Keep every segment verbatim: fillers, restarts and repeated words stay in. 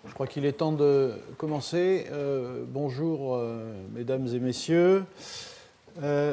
Je crois qu'il est temps de commencer. Euh, bonjour, euh, mesdames et messieurs. Euh,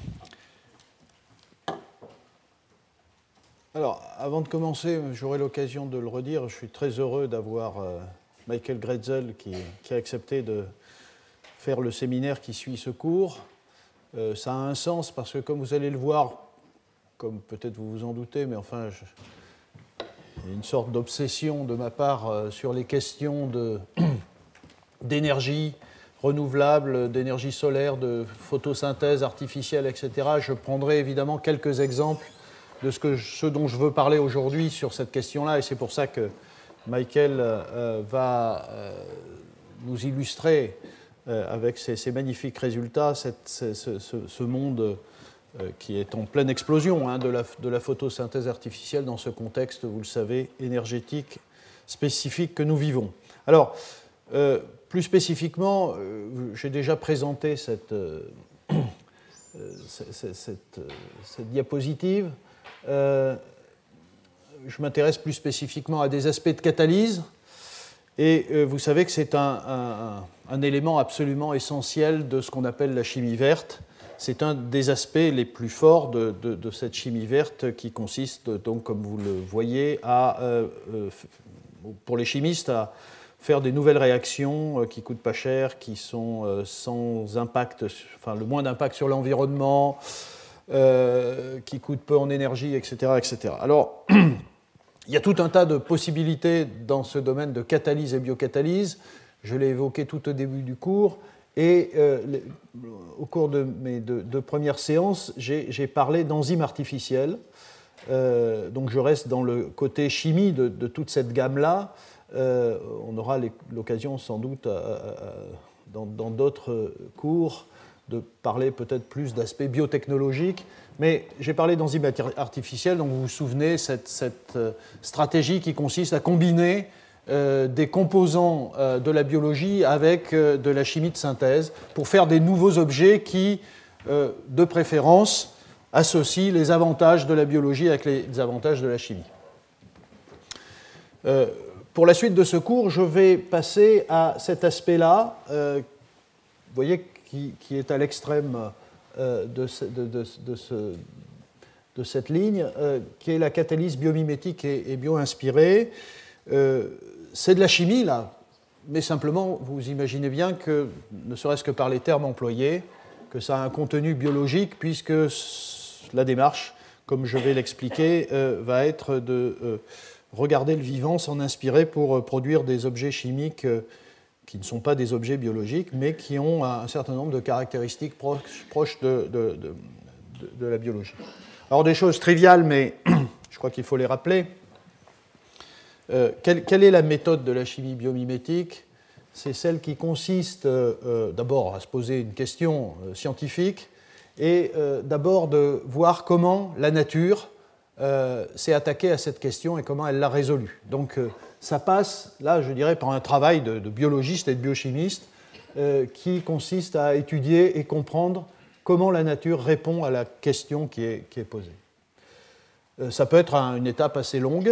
alors, avant de commencer, j'aurai l'occasion de le redire. Je suis très heureux d'avoir euh, Michael Gretzel qui, qui a accepté de faire le séminaire qui suit ce cours. Euh, ça a un sens parce que, comme vous allez le voir, comme peut-être vous vous en doutez, mais enfin, je, il y a une sorte d'obsession de ma part euh, sur les questions de, d'énergie renouvelable, d'énergie solaire, de photosynthèse artificielle, et cetera. Je prendrai évidemment quelques exemples de ce, que je, ce dont je veux parler aujourd'hui sur cette question-là, et c'est pour ça que Michael euh, va euh, nous illustrer euh, avec ses, ses magnifiques résultats cette, ce, ce, ce monde euh, qui est en pleine explosion hein, de, la, de la photosynthèse artificielle dans ce contexte, vous le savez, énergétique spécifique que nous vivons. Alors, euh, plus spécifiquement, euh, j'ai déjà présenté cette, euh, cette, cette, cette diapositive. Euh, je m'intéresse plus spécifiquement à des aspects de catalyse. Et euh, vous savez que c'est un, un, un élément absolument essentiel de ce qu'on appelle la chimie verte. C'est un des aspects les plus forts de, de, de cette chimie verte qui consiste, donc, comme vous le voyez, à, euh, pour les chimistes, à faire des nouvelles réactions qui ne coûtent pas cher, qui sont euh, sans impact, enfin le moins d'impact sur l'environnement, euh, qui coûtent peu en énergie, et cetera, et cetera. Alors, il y a tout un tas de possibilités dans ce domaine de catalyse et biocatalyse. Je l'ai évoqué tout au début du cours. Et euh, les, au cours de mes deux, deux premières séances, j'ai, j'ai parlé d'enzymes artificielles. Euh, donc je reste dans le côté chimie de, de toute cette gamme-là. Euh, on aura les, l'occasion sans doute à, à, à, dans, dans d'autres cours de parler peut-être plus d'aspects biotechnologiques. Mais j'ai parlé d'enzymes artificielles, donc vous vous souvenez, cette, cette stratégie qui consiste à combiner euh, des composants euh, de la biologie avec euh, de la chimie de synthèse pour faire des nouveaux objets qui, euh, de préférence, associent les avantages de la biologie avec les avantages de la chimie. Euh, pour la suite de ce cours, je vais passer à cet aspect-là, euh, vous voyez, qui, qui est à l'extrême euh, de, ce, de, de, de, ce, de cette ligne, euh, qui est la catalyse biomimétique et, et bio-inspirée. Euh, c'est de la chimie, là, mais simplement, vous imaginez bien que, ne serait-ce que par les termes employés, que ça a un contenu biologique, puisque la démarche, comme je vais l'expliquer, euh, va être de euh, regarder le vivant, s'en inspirer pour euh, produire des objets chimiques euh, qui ne sont pas des objets biologiques, mais qui ont un certain nombre de caractéristiques proches, proches de, de, de, de la biologie. Alors, des choses triviales, mais je crois qu'il faut les rappeler. Euh, quelle, quelle est la méthode de la chimie biomimétique ? C'est celle qui consiste euh, euh, d'abord à se poser une question euh, scientifique et euh, d'abord de voir comment la nature euh, s'est attaquée à cette question et comment elle l'a résolue. Donc euh, ça passe, là je dirais, par un travail de, de biologiste et de biochimiste euh, qui consiste à étudier et comprendre comment la nature répond à la question qui est, qui est posée. Euh, ça peut être une étape assez longue.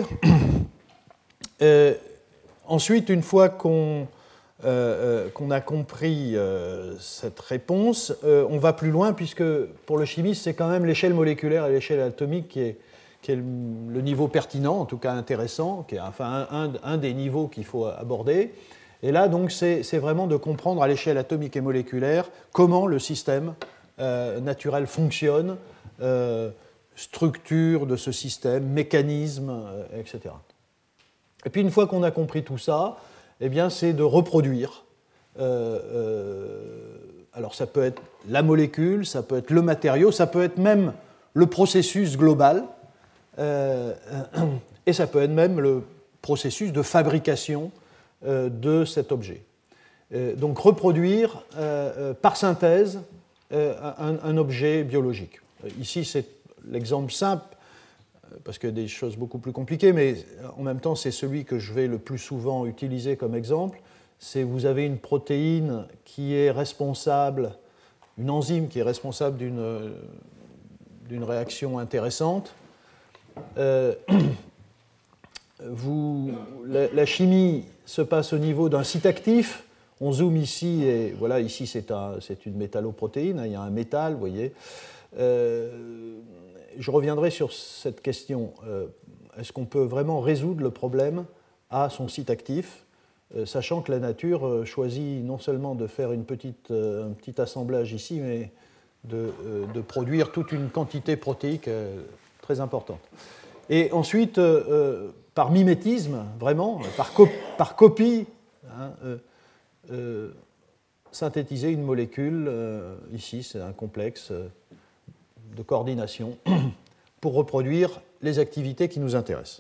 Euh, ensuite, une fois qu'on, euh, euh, qu'on a compris euh, cette réponse, euh, on va plus loin, puisque pour le chimiste, c'est quand même l'échelle moléculaire et l'échelle atomique qui est, qui est le, le niveau pertinent, en tout cas intéressant, qui est enfin un, un, un des niveaux qu'il faut aborder. Et là, donc, c'est, c'est vraiment de comprendre à l'échelle atomique et moléculaire comment le système euh, naturel fonctionne, euh, structure de ce système, mécanisme, euh, et cetera. Et puis une fois qu'on a compris tout ça, eh bien, c'est de reproduire. Euh, euh, alors ça peut être la molécule, ça peut être le matériau, ça peut être même le processus global, euh, et ça peut être même le processus de fabrication euh, de cet objet. Euh, donc reproduire euh, par synthèse euh, un, un objet biologique. Ici, c'est l'exemple simple, parce qu'il y a des choses beaucoup plus compliquées, mais en même temps, c'est celui que je vais le plus souvent utiliser comme exemple. C'est vous avez une protéine qui est responsable, une enzyme qui est responsable d'une, d'une réaction intéressante. Euh, vous, la, la chimie se passe au niveau d'un site actif. On zoome ici, et voilà, ici c'est un, c'est une métalloprotéine, il y a un métal, vous voyez. Euh, je reviendrai sur cette question. Euh, est-ce qu'on peut vraiment résoudre le problème à son site actif, euh, sachant que la nature euh, choisit non seulement de faire une petite, euh, un petit assemblage ici, mais de, euh, de produire toute une quantité protéique euh, très importante. Et ensuite, euh, euh, par mimétisme, vraiment, par, co- par copie, hein, euh, Euh, synthétiser une molécule, euh, ici c'est un complexe euh, de coordination, pour reproduire les activités qui nous intéressent.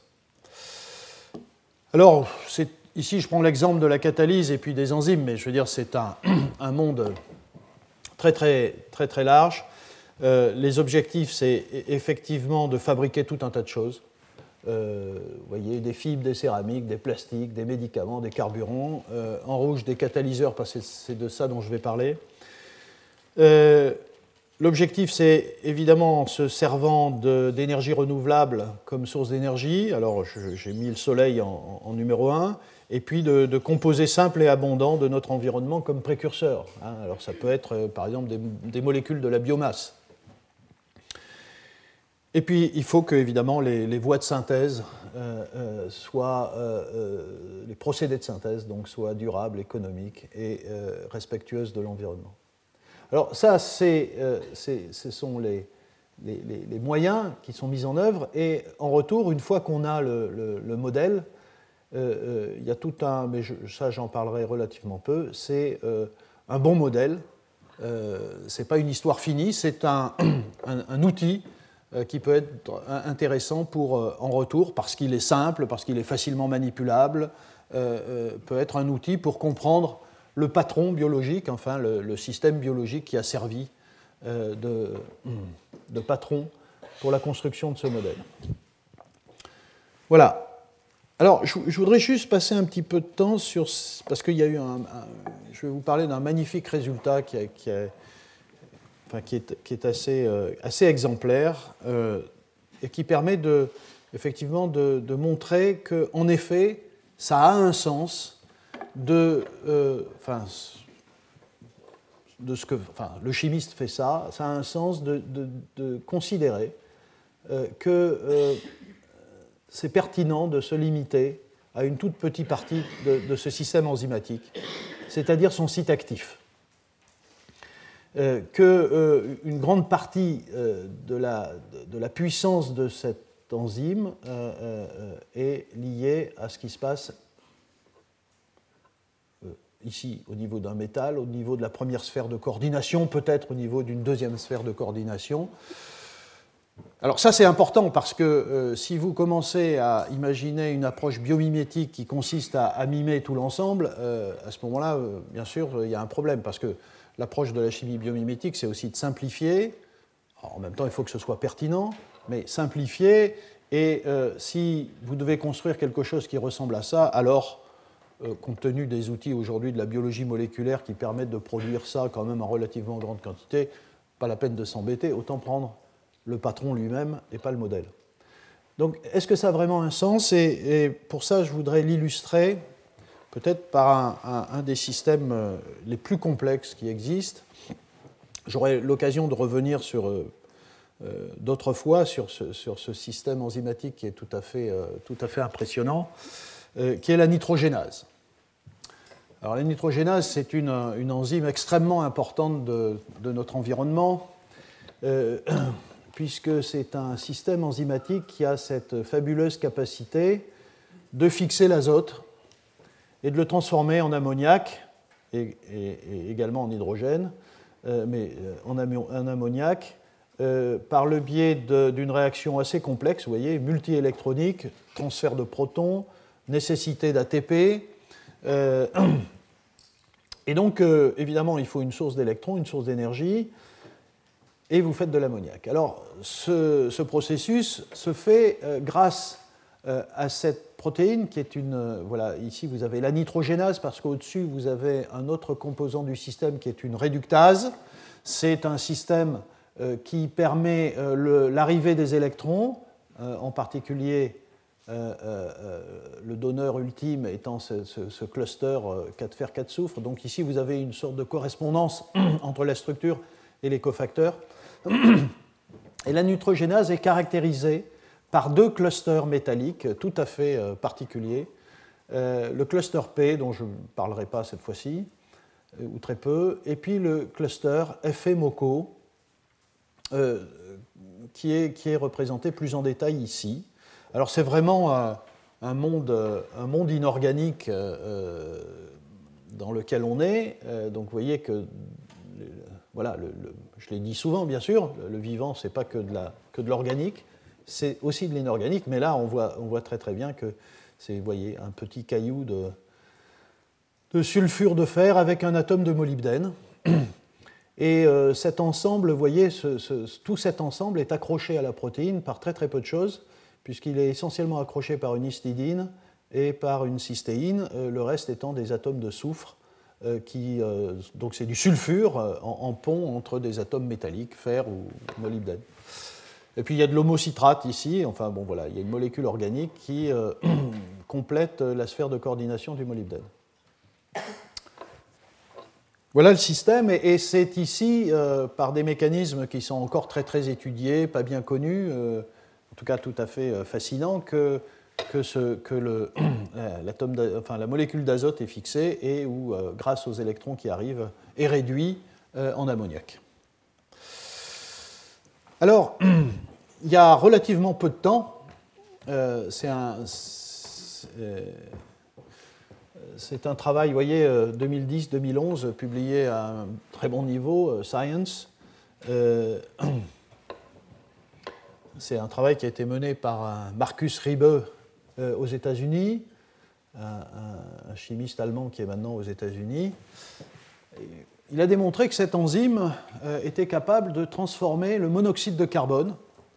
Alors, c'est, ici je prends l'exemple de la catalyse et puis des enzymes, mais je veux dire c'est un, un monde très très très très large. Euh, les objectifs, c'est effectivement de fabriquer tout un tas de choses. Euh, vous voyez, des fibres, des céramiques, des plastiques, des médicaments, des carburants. Euh, en rouge, des catalyseurs, parce que c'est de ça dont je vais parler. Euh, l'objectif, c'est évidemment, en se servant de, d'énergie renouvelable comme source d'énergie, alors je, j'ai mis le soleil en, en numéro un, et puis de, de composés simples et abondants de notre environnement comme précurseurs. Hein. Alors ça peut être, euh, par exemple, des, des molécules de la biomasse. Et puis, il faut que, évidemment, les, les voies de synthèse euh, euh, soient, euh, euh, les procédés de synthèse, donc, soient durables, économiques et euh, respectueuses de l'environnement. Alors, ça, c'est, euh, c'est, ce sont les, les, les moyens qui sont mis en œuvre. Et en retour, une fois qu'on a le, le, le modèle, euh, euh, il y a tout un, mais je, ça, j'en parlerai relativement peu, c'est euh, un bon modèle. Euh, ce n'est pas une histoire finie, c'est un, un, un outil qui peut être intéressant pour, en retour, parce qu'il est simple, parce qu'il est facilement manipulable, euh, peut être un outil pour comprendre le patron biologique, enfin le, le système biologique qui a servi euh, de, de patron pour la construction de ce modèle. Voilà. Alors, je, je voudrais juste passer un petit peu de temps sur... Parce qu'il y a eu un... un je vais vous parler d'un magnifique résultat qui a... Qui a Enfin, qui est, qui est assez, euh, assez exemplaire euh, et qui permet de, effectivement de, de montrer qu'en effet, ça a un sens de, euh, enfin, de ce que, enfin, le chimiste fait ça, ça a un sens de, de, de considérer euh, que euh, c'est pertinent de se limiter à une toute petite partie de, de ce système enzymatique, c'est-à-dire son site actif. Euh, qu'une euh, grande partie euh, de, la, de la puissance de cette enzyme euh, euh, est liée à ce qui se passe euh, ici au niveau d'un métal, au niveau de la première sphère de coordination, peut-être au niveau d'une deuxième sphère de coordination. Alors ça c'est important parce que euh, si vous commencez à imaginer une approche biomimétique qui consiste à, à mimer tout l'ensemble, euh, à ce moment-là, euh, bien sûr, il y a un problème parce que l'approche de la chimie biomimétique, c'est aussi de simplifier. Alors, en même temps, il faut que ce soit pertinent, mais simplifier. Et euh, si vous devez construire quelque chose qui ressemble à ça, alors, euh, compte tenu des outils aujourd'hui de la biologie moléculaire qui permettent de produire ça quand même en relativement grande quantité, pas la peine de s'embêter, autant prendre le patron lui-même et pas le modèle. Donc, est-ce que ça a vraiment un sens ? et, et pour ça, je voudrais l'illustrer peut-être par un, un, un des systèmes les plus complexes qui existent. J'aurai l'occasion de revenir sur, euh, d'autres fois sur ce, sur ce système enzymatique qui est tout à fait, euh, tout à fait impressionnant, euh, qui est la nitrogénase. Alors, la nitrogénase, c'est une, une enzyme extrêmement importante de, de notre environnement, euh, puisque c'est un système enzymatique qui a cette fabuleuse capacité de fixer l'azote et de le transformer en ammoniac et, et, et également en hydrogène, euh, mais en, en ammoniac, euh, par le biais de, d'une réaction assez complexe, vous voyez, multiélectronique, transfert de protons, nécessité d'A T P. Euh, et donc, euh, évidemment, il faut une source d'électrons, une source d'énergie, et vous faites de l'ammoniac. Alors, ce, ce processus se fait euh, grâce euh, à cette protéine qui est une... Euh, voilà, ici vous avez la nitrogénase parce qu'au-dessus vous avez un autre composant du système qui est une réductase. C'est un système euh, qui permet euh, le, l'arrivée des électrons, euh, en particulier euh, euh, le donneur ultime étant ce, ce, ce cluster quatre fer quatre soufre. Donc ici, vous avez une sorte de correspondance entre la structure et les cofacteurs. Et la nitrogénase est caractérisée par deux clusters métalliques tout à fait euh, particuliers. Euh, le cluster P, dont je ne parlerai pas cette fois-ci, euh, ou très peu, et puis le cluster Fe MoCo, euh, qui, est, qui est représenté plus en détail ici. Alors c'est vraiment un, un, monde, un monde inorganique euh, dans lequel on est. Euh, donc vous voyez que, voilà, le, le, je l'ai dit souvent bien sûr, le vivant c'est pas que de, la, que de l'organique, c'est aussi de l'inorganique, mais là on voit, on voit très très bien que c'est, vous voyez, un petit caillou de, de sulfure de fer avec un atome de molybdène. Et euh, cet ensemble, vous voyez, ce, ce, tout cet ensemble est accroché à la protéine par très très peu de choses, puisqu'il est essentiellement accroché par une histidine et par une cystéine, euh, le reste étant des atomes de soufre, euh, qui, euh, donc c'est du sulfure euh, en, en pont entre des atomes métalliques, fer ou molybdène. Et puis il y a de l'homocitrate ici, enfin bon voilà, il y a une molécule organique qui euh, complète la sphère de coordination du molybdène. Voilà le système, et c'est ici, euh, par des mécanismes qui sont encore très très étudiés, pas bien connus, euh, en tout cas tout à fait euh, fascinants, que, que, ce, que le, l'atome enfin, la molécule d'azote est fixée et où, euh, grâce aux électrons qui arrivent, est réduit euh, en ammoniac. Alors, il y a relativement peu de temps, euh, c'est un... C'est, euh, C'est un travail, vous voyez, deux mille dix deux mille onze, publié à un très bon niveau, Science. Euh, c'est un travail qui a été mené par un Markus Riebe euh, aux États-Unis, un, un, un chimiste allemand qui est maintenant aux États-Unis. Il a démontré que cette enzyme euh, était capable de transformer le monoxyde de carbone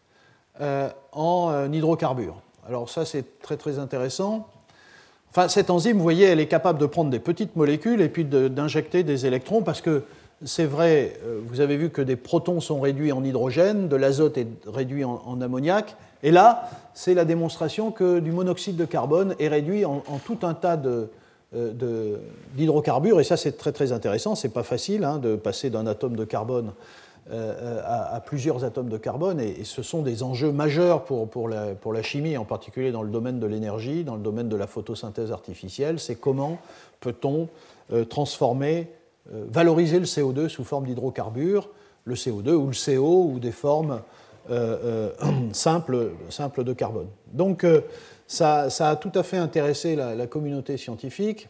euh, en euh, hydrocarbure. Alors ça, c'est très très intéressant. Enfin, cette enzyme, vous voyez, elle est capable de prendre des petites molécules et puis de, d'injecter des électrons, parce que c'est vrai, vous avez vu que des protons sont réduits en hydrogène, de l'azote est réduit en, en ammoniac, et là, c'est la démonstration que du monoxyde de carbone est réduit en, en tout un tas de, de, d'hydrocarbures, et ça c'est très très intéressant, c'est pas facile hein, de passer d'un atome de carbone Euh, à, à plusieurs atomes de carbone, et, et ce sont des enjeux majeurs pour, pour, la, pour la chimie, en particulier dans le domaine de l'énergie, dans le domaine de la photosynthèse artificielle. C'est comment peut-on euh, transformer, euh, valoriser le C O deux sous forme d'hydrocarbures, le C O deux ou le C O ou des formes euh, euh, simples, simples de carbone. Donc euh, ça, ça a tout à fait intéressé la, la communauté scientifique,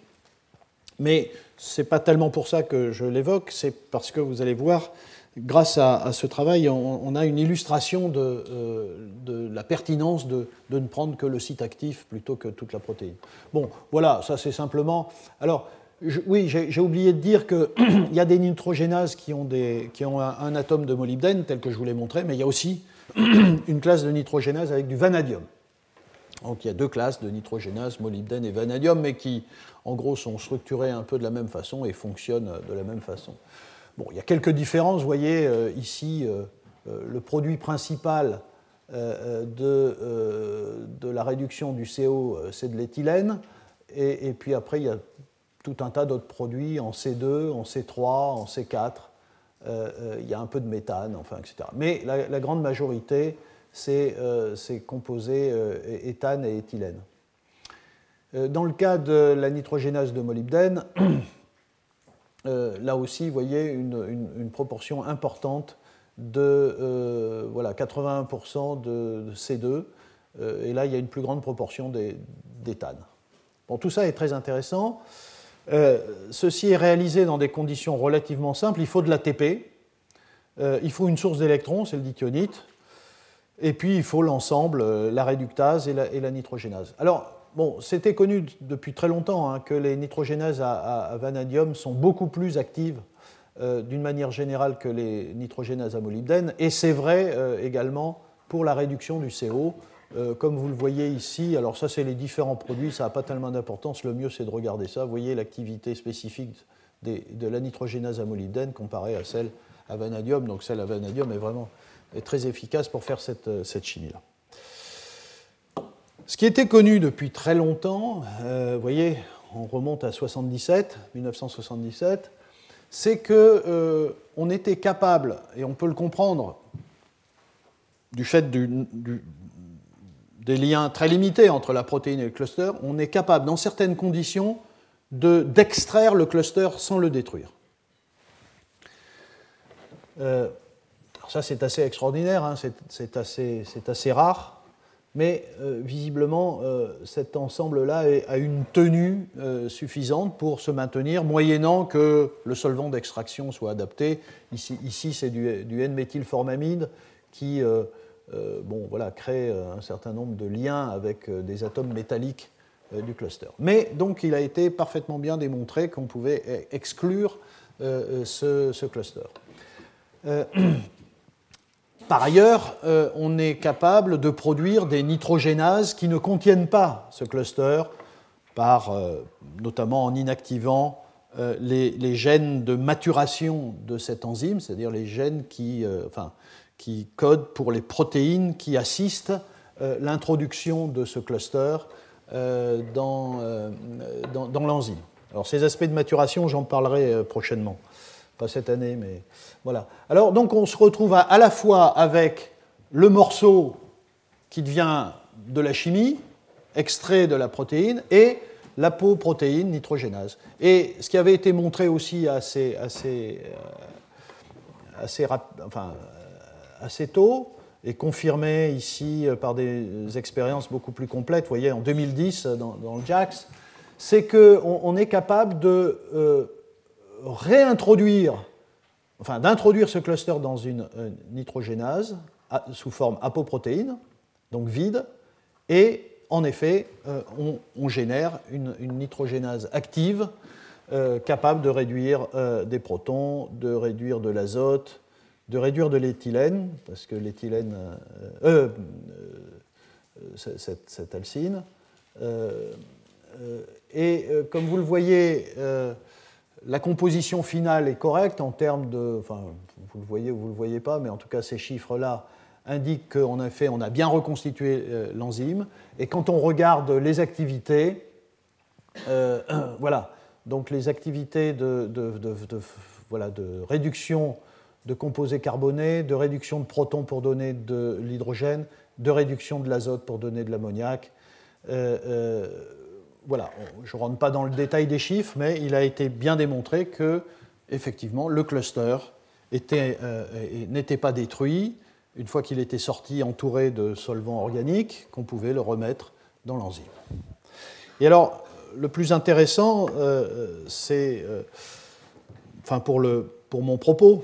mais ce n'est pas tellement pour ça que je l'évoque, c'est parce que vous allez voir, grâce à, à ce travail, on, on a une illustration de, euh, de la pertinence de, de ne prendre que le site actif plutôt que toute la protéine. Bon, voilà, ça c'est simplement... Alors, je, oui, j'ai, j'ai oublié de dire qu'il y a des nitrogénases qui ont, des, qui ont un, un atome de molybdène, tel que je vous l'ai montré, mais il y a aussi une classe de nitrogénase avec du vanadium. Donc il y a deux classes de nitrogénase, molybdène et vanadium, mais qui, en gros, sont structurées un peu de la même façon et fonctionnent de la même façon. Bon, il y a quelques différences. Vous voyez euh, ici euh, euh, le produit principal euh, de, euh, de la réduction du C O, c'est de l'éthylène. Et, et puis après, il y a tout un tas d'autres produits en C deux, en C trois, en C quatre. Euh, euh, il y a un peu de méthane, enfin, et cetera. Mais la, la grande majorité, c'est euh, ces composés euh, éthane et éthylène. Euh, dans le cas de la nitrogénase de molybdène, Euh, là aussi, vous voyez une, une, une proportion importante de euh, voilà, quatre-vingt-un pour cent de, de C deux, euh, et là, il y a une plus grande proportion d'éthane. Bon, tout ça est très intéressant. Euh, ceci est réalisé dans des conditions relativement simples. Il faut de l'A T P, euh, il faut une source d'électrons, c'est le dithionite, et puis il faut l'ensemble, euh, la réductase et la, et la nitrogénase. Alors, bon, c'était connu depuis très longtemps hein, que les nitrogénases à, à, à vanadium sont beaucoup plus actives euh, d'une manière générale que les nitrogénases à molybdène, et c'est vrai euh, également pour la réduction du C O. Euh, comme vous le voyez ici, alors ça c'est les différents produits, ça n'a pas tellement d'importance, le mieux c'est de regarder ça. Vous voyez l'activité spécifique des, de la nitrogénase à molybdène comparée à celle à vanadium, donc celle à vanadium est vraiment est très efficace pour faire cette, cette chimie-là. Ce qui était connu depuis très longtemps, euh, vous voyez, on remonte à soixante-dix-sept, mille neuf cent soixante-dix-sept, c'est qu'on euh, était capable, et on peut le comprendre, du fait du, du, des liens très limités entre la protéine et le cluster, on est capable, dans certaines conditions, de, d'extraire le cluster sans le détruire. Euh, alors ça, c'est assez extraordinaire, hein, c'est, c'est, assez, c'est assez rare. Mais euh, visiblement, euh, cet ensemble-là a une tenue euh, suffisante pour se maintenir, moyennant que le solvant d'extraction soit adapté. Ici, ici c'est du, du N-méthylformamide qui euh, euh, bon, voilà, crée un certain nombre de liens avec euh, des atomes métalliques euh, du cluster. Mais donc, il a été parfaitement bien démontré qu'on pouvait exclure euh, ce, ce cluster. Euh, Par ailleurs, euh, on est capable de produire des nitrogénases qui ne contiennent pas ce cluster, par, euh, notamment en inactivant euh, les, les gènes de maturation de cet enzyme, c'est-à-dire les gènes qui, euh, enfin, qui codent pour les protéines qui assistent euh, l'introduction de ce cluster euh, dans, euh, dans, dans l'enzyme. Alors ces aspects de maturation, j'en parlerai euh, prochainement. Pas cette année, mais voilà. Alors, donc, on se retrouve à, à la fois avec le morceau qui devient de la chimie, extrait de la protéine, et l'apoprotéine nitrogénase. Et ce qui avait été montré aussi assez, assez, euh, assez, rap- enfin, assez tôt, et confirmé ici par des expériences beaucoup plus complètes, vous voyez, en deux mille dix, dans, dans le JAX, c'est qu'on on est capable de... Euh, réintroduire, enfin d'introduire ce cluster dans une, une nitrogénase à, sous forme apoprotéine, donc vide, et en effet, euh, on, on génère une, une nitrogénase active euh, capable de réduire euh, des protons, de réduire de l'azote, de réduire de l'éthylène, parce que l'éthylène, euh, euh, euh, cette, cette alcyne, euh, euh, et euh, comme vous le voyez, euh, la composition finale est correcte en termes de, enfin, vous le voyez ou vous ne le voyez pas, mais en tout cas ces chiffres-là indiquent qu'en effet on a bien reconstitué euh, l'enzyme. Et quand on regarde les activités, euh, voilà, donc les activités de, de, de, de, voilà, de réduction de composés carbonés, de réduction de protons pour donner de l'hydrogène, de réduction de l'azote pour donner de l'ammoniac. Euh, euh, Voilà, je ne rentre pas dans le détail des chiffres, mais il a été bien démontré que, effectivement, le cluster était, euh, n'était pas détruit une fois qu'il était sorti entouré de solvants organiques, qu'on pouvait le remettre dans l'enzyme. Et alors, le plus intéressant, euh, c'est, euh, enfin pour, le, pour mon propos,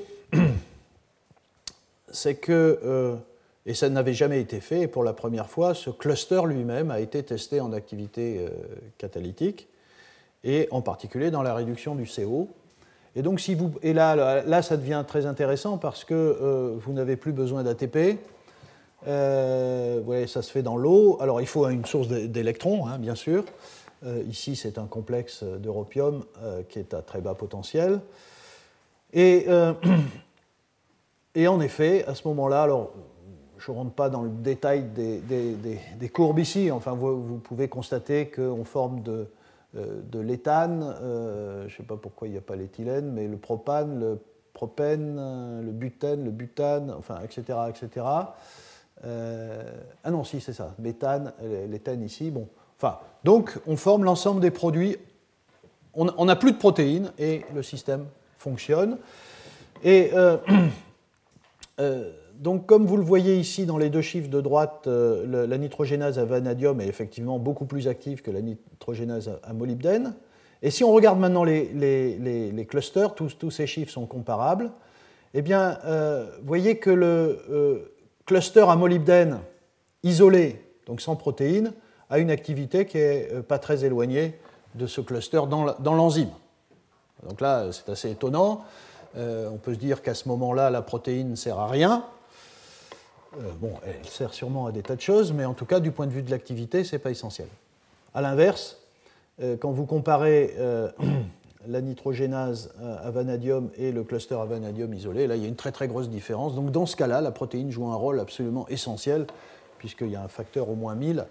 c'est que euh, et ça n'avait jamais été fait, et pour la première fois, ce cluster lui-même a été testé en activité euh, catalytique, et en particulier dans la réduction du C O. Et donc, si vous, et là, là, là, ça devient très intéressant parce que euh, vous n'avez plus besoin d'A T P. Euh, ouais, ça se fait dans l'eau. Alors, il faut une source d'électrons, hein, bien sûr. Euh, ici, c'est un complexe d'europium euh, qui est à très bas potentiel. Et, euh, et en effet, à ce moment-là, alors, je ne rentre pas dans le détail des, des, des, des courbes ici. Enfin, vous, vous pouvez constater qu'on forme de, euh, de l'éthane. Euh, je ne sais pas pourquoi il n'y a pas l'éthylène, mais le propane, le propène, le butène, le butane, enfin, et cetera, et cetera. Euh, ah non, si, c'est ça. Méthane, l'éthane ici. Bon. Enfin, donc, on forme l'ensemble des produits. On n'a plus de protéines et le système fonctionne. Et euh, euh, donc, comme vous le voyez ici dans les deux chiffres de droite, euh, le, la nitrogénase à vanadium est effectivement beaucoup plus active que la nitrogénase à, à molybdène. Et si on regarde maintenant les, les, les, les clusters, tous, tous ces chiffres sont comparables, eh bien, euh, vous voyez que le euh, cluster à molybdène isolé, donc sans protéines, a une activité qui n'est euh, pas très éloignée de ce cluster dans, dans l'enzyme. Donc là, c'est assez étonnant. Euh, on peut se dire qu'à ce moment-là, la protéine ne sert à rien. Euh, bon, elle sert sûrement à des tas de choses, mais en tout cas, du point de vue de l'activité, ce n'est pas essentiel. À l'inverse, euh, quand vous comparez euh, la nitrogénase à vanadium et le cluster à vanadium isolé, là, il y a une très très grosse différence. Donc dans ce cas-là, la protéine joue un rôle absolument essentiel, puisqu'il y a un facteur au moins mille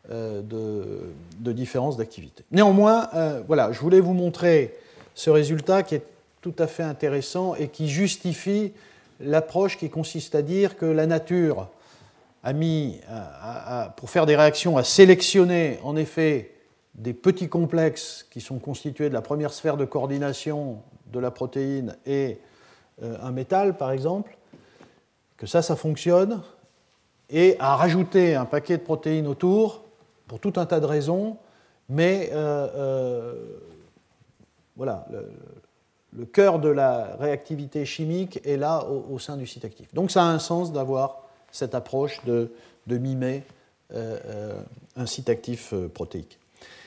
euh, de, de différence d'activité. Néanmoins, euh, voilà, je voulais vous montrer ce résultat qui est tout à fait intéressant et qui justifie l'approche qui consiste à dire que la nature a mis, à, à, pour faire des réactions, à sélectionner en effet des petits complexes qui sont constitués de la première sphère de coordination de la protéine et euh, un métal, par exemple, que ça, ça fonctionne, et à rajouter un paquet de protéines autour, pour tout un tas de raisons, mais euh, euh, voilà, le, le cœur de la réactivité chimique est là au, au sein du site actif. Donc ça a un sens d'avoir cette approche de, de mimer euh, euh, un site actif euh, protéique.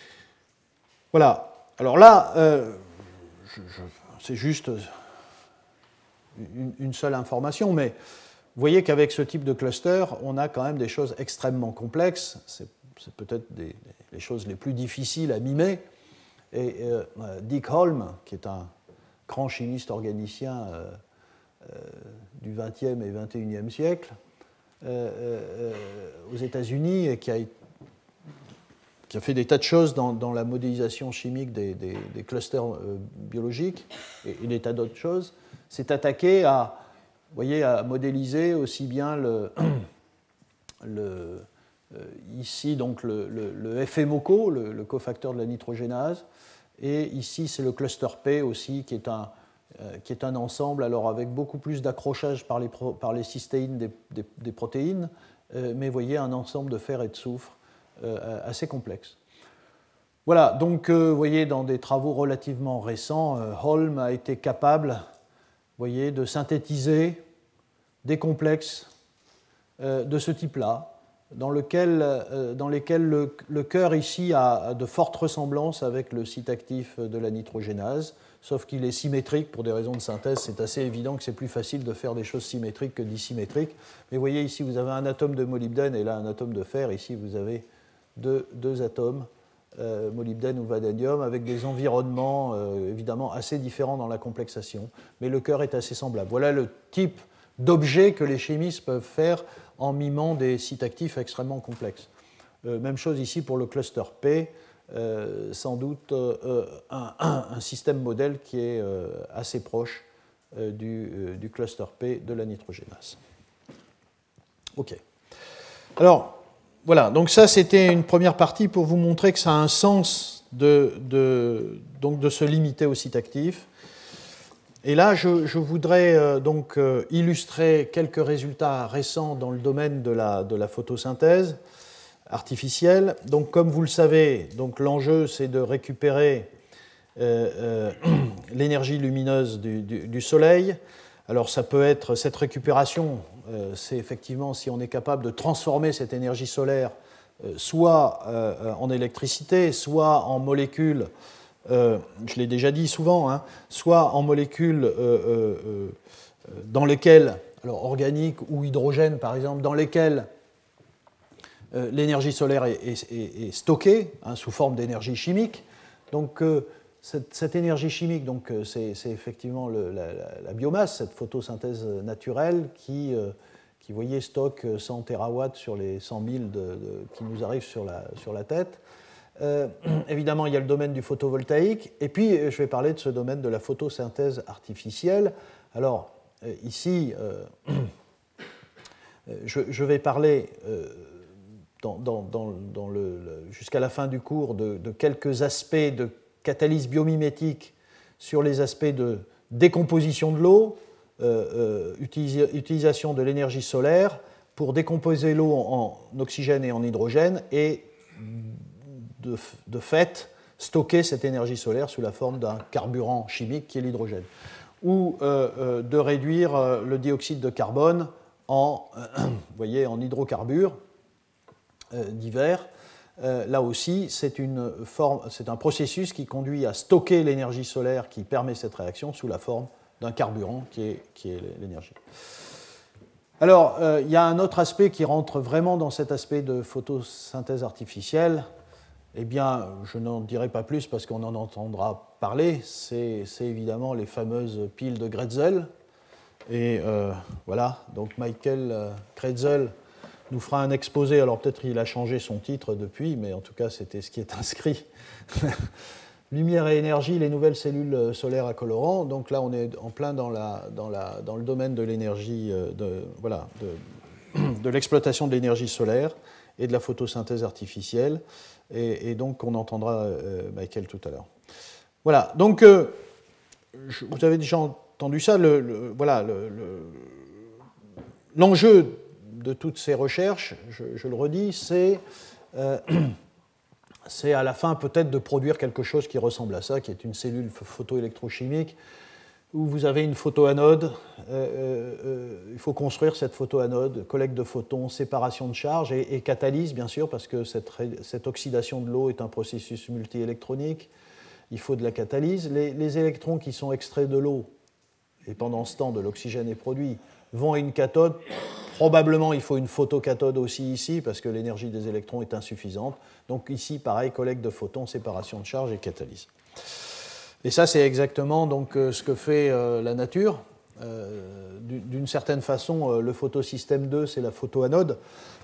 Voilà. Alors là, euh, je, je, c'est juste une, une seule information, mais vous voyez qu'avec ce type de cluster, on a quand même des choses extrêmement complexes. C'est, c'est peut-être des, les choses les plus difficiles à mimer. Et euh, Dick Holm, qui est un grand chimiste organicien euh, euh, du vingtième et vingt et unième siècle, euh, euh, aux États-Unis, et qui a, qui a fait des tas de choses dans, dans la modélisation chimique des, des, des clusters euh, biologiques et, et des tas d'autres choses, s'est attaqué à, vous voyez, à modéliser aussi bien le, le, euh, ici donc le, le, le F M O C O, le, le cofacteur de la nitrogénase, et ici c'est le cluster P aussi, qui est un, euh, qui est un ensemble, alors avec beaucoup plus d'accrochage par les, pro, par les cystéines des, des, des protéines, euh, mais vous voyez un ensemble de fer et de soufre euh, assez complexe. Voilà, donc euh, vous voyez dans des travaux relativement récents, euh, Holm a été capable, vous voyez, de synthétiser des complexes euh, de ce type-là, dans, lequel, euh, dans lesquels le, le cœur ici a, a de fortes ressemblances avec le site actif de la nitrogénase, sauf qu'il est symétrique pour des raisons de synthèse. C'est assez évident que c'est plus facile de faire des choses symétriques que dissymétriques. Mais vous voyez ici, vous avez un atome de molybdène et là un atome de fer. Ici, vous avez deux, deux atomes, euh, molybdène ou vanadium, avec des environnements euh, évidemment assez différents dans la complexation. Mais le cœur est assez semblable. Voilà le type d'objets que les chimistes peuvent faire en mimant des sites actifs extrêmement complexes. Euh, même chose ici pour le cluster P, euh, sans doute euh, un, un, un système modèle qui est euh, assez proche euh, du, euh, du cluster P de la nitrogénase. OK. Alors, voilà, donc ça c'était une première partie pour vous montrer que ça a un sens de, de, donc de se limiter au site actif. Et là, je, je voudrais euh, donc euh, illustrer quelques résultats récents dans le domaine de la, de la photosynthèse artificielle. Donc, comme vous le savez, donc, l'enjeu, c'est de récupérer euh, euh, l'énergie lumineuse du, du, du Soleil. Alors, ça peut être cette récupération, euh, c'est effectivement si on est capable de transformer cette énergie solaire euh, soit euh, en électricité, soit en molécules. Euh, je l'ai déjà dit souvent, hein, soit en molécules euh, euh, euh, dans lesquelles, alors organiques ou hydrogène par exemple, dans lesquelles euh, l'énergie solaire est, est, est, est stockée hein, sous forme d'énergie chimique. Donc euh, cette, cette énergie chimique, donc, euh, c'est, c'est effectivement le, la, la, la biomasse, cette photosynthèse naturelle qui, euh, qui vous voyez, stocke cent térawatts sur les cent mille de, de, qui nous arrivent sur la, sur la tête. Euh, évidemment, il y a le domaine du photovoltaïque, et puis je vais parler de ce domaine de la photosynthèse artificielle. Alors, euh, ici, euh, je, je vais parler euh, dans, dans, dans, dans le, le, jusqu'à la fin du cours de, de quelques aspects de catalyse biomimétique sur les aspects de décomposition de l'eau, euh, euh, utilisa, utilisation de l'énergie solaire pour décomposer l'eau en, en oxygène et en hydrogène, et De, de fait, stocker cette énergie solaire sous la forme d'un carburant chimique qui est l'hydrogène, ou euh, euh, de réduire euh, le dioxyde de carbone en, euh, vous voyez, en hydrocarbures euh, divers. Euh, là aussi, c'est, une forme, c'est un processus qui conduit à stocker l'énergie solaire qui permet cette réaction sous la forme d'un carburant qui est, qui est l'énergie. Alors, euh, il y a un autre aspect qui rentre vraiment dans cet aspect de photosynthèse artificielle. Eh bien, je n'en dirai pas plus parce qu'on en entendra parler. C'est, c'est évidemment les fameuses piles de Grätzel. Et euh, voilà, donc Michael Grätzel nous fera un exposé. Alors peut-être qu'il a changé son titre depuis, mais en tout cas c'était ce qui est inscrit. Lumière et énergie, les nouvelles cellules solaires à colorant. Donc là on est en plein dans, la, dans, la, dans le domaine de l'énergie, de, voilà, de, de l'exploitation de l'énergie solaire et de la photosynthèse artificielle. Et, et donc on entendra euh, Michael tout à l'heure. Voilà, donc euh, je, vous avez déjà entendu ça, le, le, voilà, le, le, l'enjeu de toutes ces recherches, je, je le redis, c'est, euh, c'est à la fin peut-être de produire quelque chose qui ressemble à ça, qui est une cellule photoélectrochimique, où vous avez une photoanode, euh, euh, il faut construire cette photoanode, collecte de photons, séparation de charges et, et catalyse, bien sûr, parce que cette, cette oxydation de l'eau est un processus multiélectronique, il faut de la catalyse. Les, les électrons qui sont extraits de l'eau, et pendant ce temps de l'oxygène est produit, vont à une cathode. Probablement, il faut une photocathode aussi ici, parce que l'énergie des électrons est insuffisante. Donc ici, pareil, collecte de photons, séparation de charges et catalyse. Et ça, c'est exactement donc, ce que fait euh, la nature. Euh, d'une certaine façon, euh, le photosystème deux, c'est la photoanode.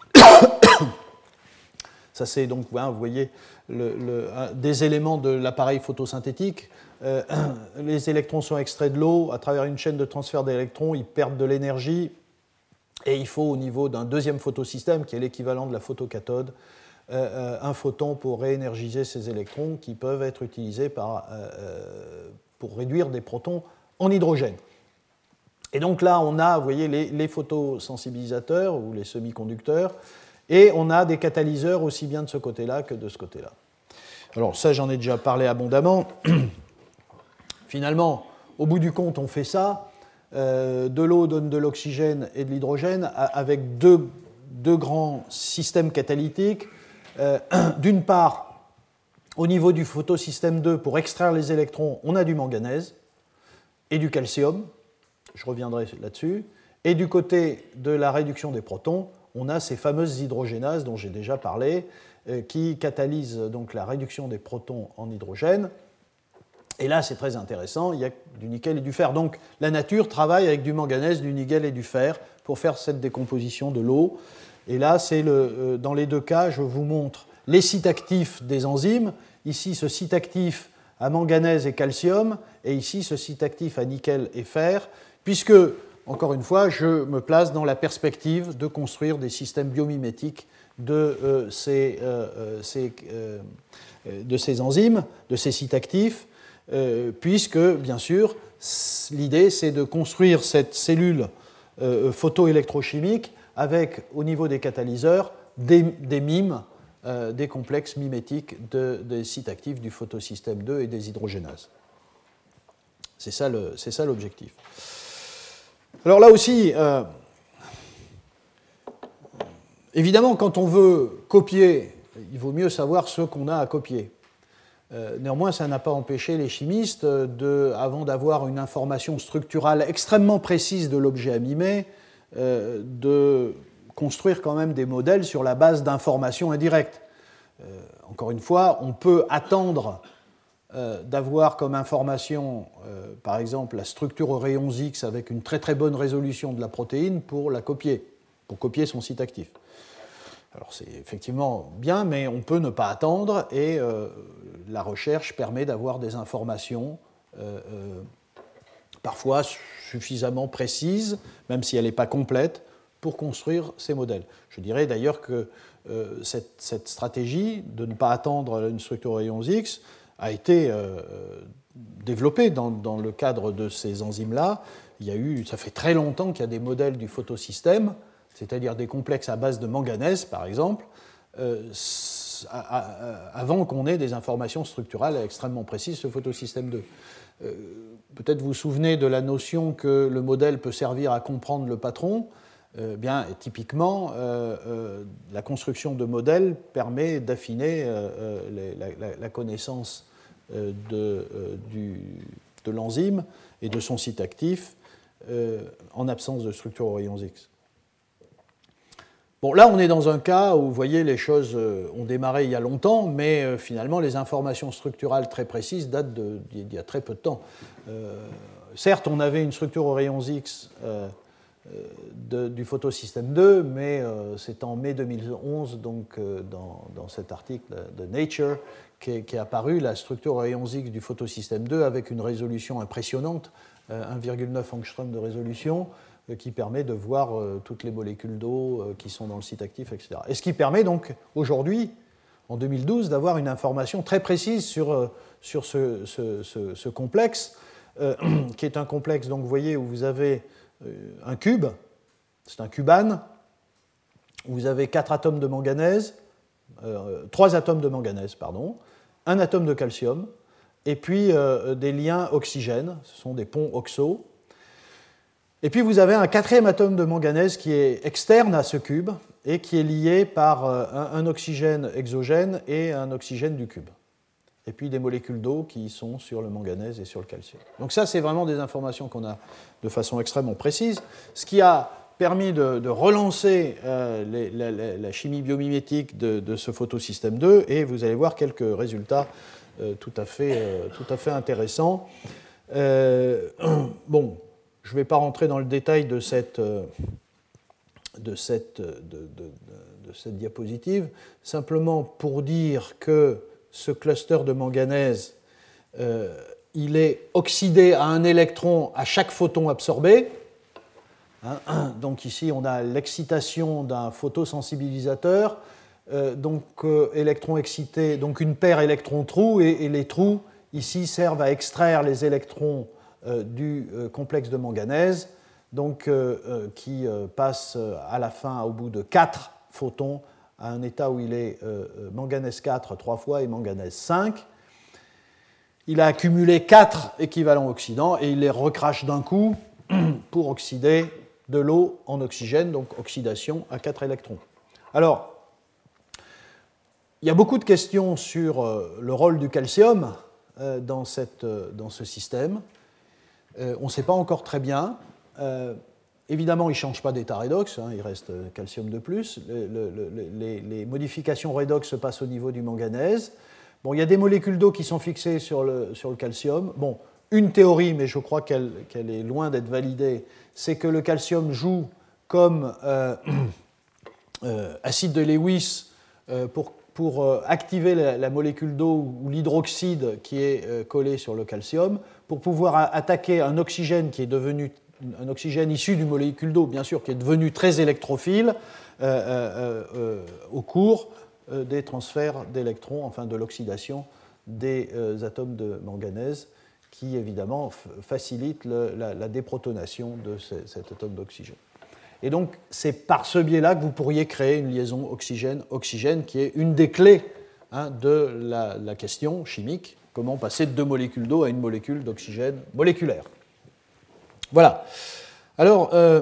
Ça, c'est donc, hein, vous voyez, le, le, des éléments de l'appareil photosynthétique. Euh, les électrons sont extraits de l'eau. À travers une chaîne de transfert d'électrons, ils perdent de l'énergie. Et il faut, au niveau d'un deuxième photosystème, qui est l'équivalent de la photocathode, Euh, un photon pour réénergiser ces électrons qui peuvent être utilisés par, euh, pour réduire des protons en hydrogène. Et donc là, on a, vous voyez, les, les photosensibilisateurs ou les semi-conducteurs, et on a des catalyseurs aussi bien de ce côté-là que de ce côté-là. Alors ça, j'en ai déjà parlé abondamment. Finalement, au bout du compte, on fait ça. Euh, de l'eau donne de l'oxygène et de l'hydrogène avec deux, deux grands systèmes catalytiques. Euh, d'une part, au niveau du photosystème deux, pour extraire les électrons, on a du manganèse et du calcium, je reviendrai là-dessus, et du côté de la réduction des protons, on a ces fameuses hydrogénases dont j'ai déjà parlé, euh, qui catalysent donc la réduction des protons en hydrogène. Et là, c'est très intéressant, il y a du nickel et du fer. Donc la nature travaille avec du manganèse, du nickel et du fer pour faire cette décomposition de l'eau. Et là, c'est le, dans les deux cas, je vous montre les sites actifs des enzymes. Ici, ce site actif à manganèse et calcium, et ici, ce site actif à nickel et fer, puisque, encore une fois, je me place dans la perspective de construire des systèmes biomimétiques de, euh, ces, euh, ces, euh, de ces enzymes, de ces sites actifs, euh, puisque, bien sûr, l'idée, c'est de construire cette cellule euh, photoélectrochimique avec, au niveau des catalyseurs, des, des mimes, euh, des complexes mimétiques de, des sites actifs du photosystème deux et des hydrogénases. C'est ça, le, c'est ça l'objectif. Alors là aussi, euh, évidemment, quand on veut copier, il vaut mieux savoir ce qu'on a à copier. Euh, néanmoins, ça n'a pas empêché les chimistes, de, avant d'avoir une information structurale extrêmement précise de l'objet à mimer, Euh, de construire quand même des modèles sur la base d'informations indirectes. Euh, encore une fois, on peut attendre euh, d'avoir comme information, euh, par exemple, la structure aux rayons X avec une très très bonne résolution de la protéine pour la copier, pour copier son site actif. Alors c'est effectivement bien, mais on peut ne pas attendre, et euh, la recherche permet d'avoir des informations euh, euh, parfois suffisamment précise, même si elle n'est pas complète, pour construire ces modèles. Je dirais d'ailleurs que euh, cette, cette stratégie de ne pas attendre une structure aux rayons X a été euh, développée dans, dans le cadre de ces enzymes-là. Il y a eu, ça fait très longtemps qu'il y a des modèles du photosystème, c'est-à-dire des complexes à base de manganèse, par exemple, euh, à, à, avant qu'on ait des informations structurales extrêmement précises sur le photosystème deux. Euh, peut-être vous vous souvenez de la notion que le modèle peut servir à comprendre le patron. Euh, bien, et typiquement, euh, euh, la construction de modèles permet d'affiner euh, les, la, la connaissance euh, de, euh, du, de l'enzyme et de son site actif euh, en absence de structure aux rayons X. Bon, là, on est dans un cas où, vous voyez, les choses ont démarré il y a longtemps, mais euh, finalement, les informations structurales très précises datent de, d'il y a très peu de temps. Euh, certes, on avait une structure aux rayons X euh, de, du photosystème deux, mais euh, c'est en mai deux mille onze, donc euh, dans, dans cet article de Nature, qui est apparu la structure aux rayons X du photosystème deux avec une résolution impressionnante, un virgule neuf angstrom de résolution, qui permet de voir toutes les molécules d'eau qui sont dans le site actif, et cetera. Et ce qui permet donc aujourd'hui, en deux mille douze, d'avoir une information très précise sur, sur ce, ce, ce, ce complexe, euh, qui est un complexe, donc vous voyez, où vous avez un cube, c'est un cubane, où vous avez quatre atomes de manganèse, euh, trois atomes de manganèse, pardon, un atome de calcium, et puis euh, des liens oxygène, ce sont des ponts oxo. Et puis vous avez un quatrième atome de manganèse qui est externe à ce cube et qui est lié par euh, un, un oxygène exogène et un oxygène du cube. Et puis des molécules d'eau qui sont sur le manganèse et sur le calcium. Donc ça, c'est vraiment des informations qu'on a de façon extrêmement précise, ce qui a permis de, de relancer euh, les, la, la, la chimie biomimétique de, de ce photosystème deux, et vous allez voir quelques résultats euh, tout, à fait, euh, tout à fait intéressants. Euh, bon, je ne vais pas rentrer dans le détail de cette, de cette, de, de, de, de cette diapositive, simplement pour dire que ce cluster de manganèse, euh, il est oxydé à un électron à chaque photon absorbé. Hein, donc ici, on a l'excitation d'un photosensibilisateur, euh, donc euh, électron excité, donc une paire électron-trou, et, et les trous ici servent à extraire les électrons euh, du euh, complexe de manganèse, donc euh, euh, qui euh, passe à la fin, au bout de quatre photons, à un état où il est euh, manganèse quatre trois fois et manganèse cinq. Il a accumulé quatre équivalents oxydants et il les recrache d'un coup pour oxyder de l'eau en oxygène, donc oxydation à quatre électrons. Alors, il y a beaucoup de questions sur euh, le rôle du calcium euh, dans, cette, euh, dans ce système. Euh, on ne sait pas encore très bien. Euh, évidemment, il ne change pas d'état redox, hein, il reste calcium de plus. Le, le, le, les, les modifications redox se passent au niveau du manganèse. Bon, il y a des molécules d'eau qui sont fixées sur le, sur le calcium. Bon, une théorie, mais je crois qu'elle, qu'elle est loin d'être validée, c'est que le calcium joue comme euh, euh, acide de Lewis euh, pour, pour euh, activer la, la molécule d'eau ou l'hydroxyde qui est euh, collé sur le calcium, pour pouvoir a- attaquer un oxygène qui est devenu, un oxygène issu d'une molécule d'eau, bien sûr, qui est devenu très électrophile euh, euh, euh, au cours euh, des transferts d'électrons, enfin de l'oxydation des euh, atomes de manganèse, qui évidemment facilite le, la, la déprotonation de ce, cet atome d'oxygène. Et donc, c'est par ce biais-là que vous pourriez créer une liaison oxygène-oxygène qui est une des clés hein, de la, la question chimique, comment passer de deux molécules d'eau à une molécule d'oxygène moléculaire. Voilà. Alors, euh,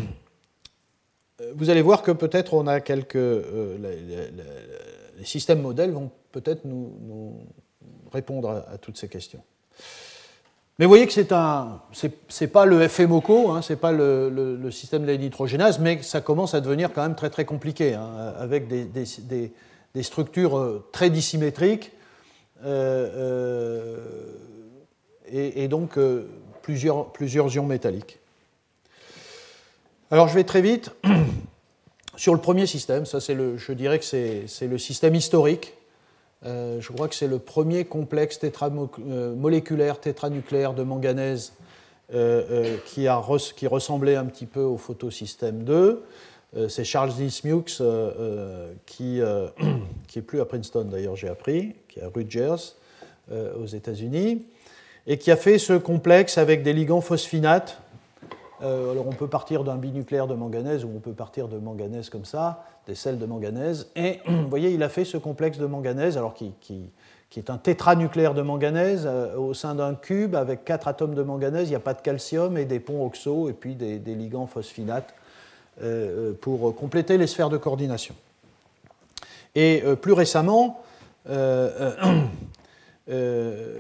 vous allez voir que peut-être on a quelques... Euh, les, les, les systèmes modèles vont peut-être nous, nous répondre à, à toutes ces questions. Mais vous voyez que c'est un, c'est, c'est pas le F M O C O, hein, c'est pas le, le, le système de la nitrogénase, mais ça commence à devenir quand même très très compliqué, hein, avec des, des, des, des structures très dissymétriques euh, euh, et, et donc euh, plusieurs, plusieurs ions métalliques. Alors je vais très vite sur le premier système. Ça, c'est le, je dirais que c'est, c'est le système historique. Euh, je crois que c'est le premier complexe tétramoléculaire tétranucléaire de manganèse euh, euh, qui, a res, qui ressemblait un petit peu au photosystème deux. Euh, c'est Charles Dismukes, euh, euh, qui n'est euh, plus à Princeton d'ailleurs, j'ai appris, qui est à Rutgers euh, aux États-Unis, et qui a fait ce complexe avec des ligands phosphinates. Euh, alors on peut partir d'un binucléaire de manganèse ou on peut partir de manganèse comme ça, des sels de manganèse. Et vous voyez, il a fait ce complexe de manganèse, alors qui, qui, qui est un tétranucléaire de manganèse euh, au sein d'un cube avec quatre atomes de manganèse. Il n'y a pas de calcium et des ponts oxo et puis des, des ligands phosphinates euh, pour compléter les sphères de coordination. Et euh, plus récemment, euh, euh, euh,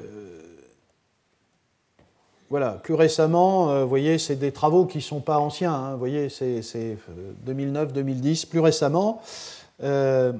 Voilà, plus récemment, euh, vous voyez, c'est des travaux qui ne sont pas anciens, hein, vous voyez, c'est, c'est deux mille neuf deux mille dix. Plus récemment, euh,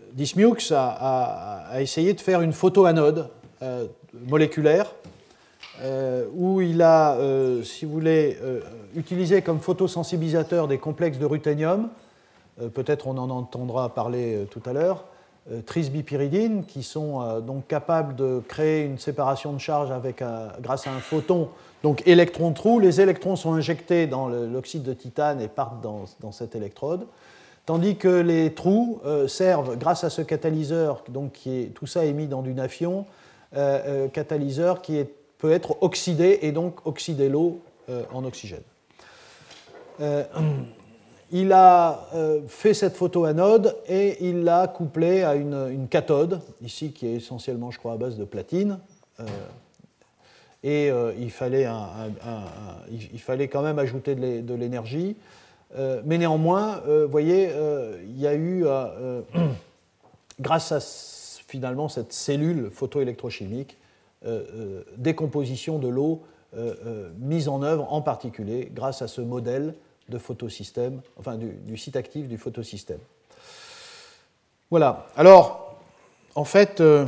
Dismukes a, a, a essayé de faire une photoanode euh, moléculaire euh, où il a, euh, si vous voulez, euh, utilisé comme photosensibilisateur des complexes de ruthénium, euh, peut-être on en entendra parler euh, tout à l'heure, euh, trisbipyridine, qui sont euh, donc capables de créer une séparation de charge avec un, grâce à un photon, donc électron-trou. Les électrons sont injectés dans le, l'oxyde de titane et partent dans, dans cette électrode. Tandis que les trous euh, servent, grâce à ce catalyseur, donc qui est, tout ça est mis dans du naphion, euh, euh, catalyseur qui est, peut être oxydé et donc oxyder l'eau euh, en oxygène. Euh, il a euh, fait cette photoanode et il l'a couplée à une, une cathode, ici qui est essentiellement, je crois, à base de platine. Euh, et euh, il, fallait un, un, un, un, il fallait quand même ajouter de l'énergie. Euh, mais néanmoins, euh, vous voyez, euh, il y a eu, euh, euh, grâce à finalement cette cellule photoélectrochimique, euh, euh, décomposition de l'eau euh, euh, mise en œuvre en particulier grâce à ce modèle de photosystème, enfin du, du site actif du photosystème. Voilà. Alors, en fait, euh,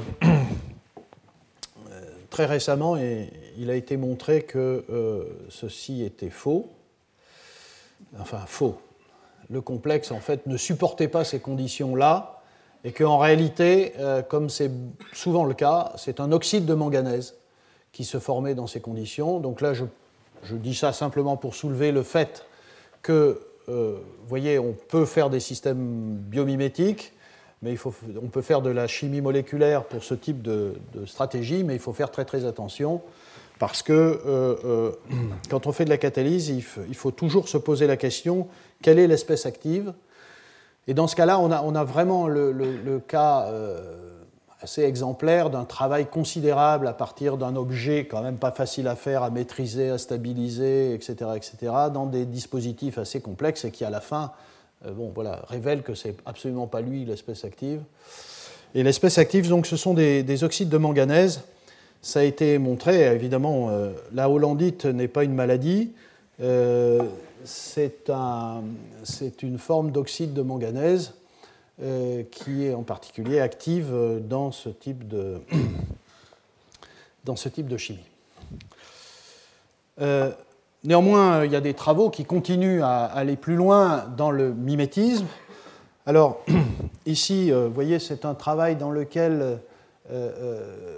très récemment, et, il a été montré que euh, ceci était faux. Enfin, faux. Le complexe, en fait, ne supportait pas ces conditions-là, et qu'en réalité, euh, comme c'est souvent le cas, c'est un oxyde de manganèse qui se formait dans ces conditions. Donc là, je, je dis ça simplement pour soulever le fait que, euh, vous voyez, on peut faire des systèmes biomimétiques, mais il faut, on peut faire de la chimie moléculaire pour ce type de, de stratégie, mais il faut faire très très attention. Parce que euh, euh, quand on fait de la catalyse, il faut, il faut toujours se poser la question, quelle est l'espèce active? Et dans ce cas-là, on a, on a vraiment le, le, le cas euh, assez exemplaire d'un travail considérable à partir d'un objet quand même pas facile à faire, à maîtriser, à stabiliser, et cetera, et cetera, dans des dispositifs assez complexes et qui, à la fin, euh, bon, voilà, révèlent que c'est absolument pas lui l'espèce active. Et l'espèce active, donc, ce sont des, des oxydes de manganèse. Ça a été montré, évidemment, euh, la hollandite n'est pas une maladie, euh, c'est, un, c'est une forme d'oxyde de manganèse euh, qui est en particulier active dans ce type de, dans ce type de chimie. Euh, néanmoins, il y a des travaux qui continuent à aller plus loin dans le mimétisme. Alors, ici, vous voyez, c'est un travail dans lequel euh, euh,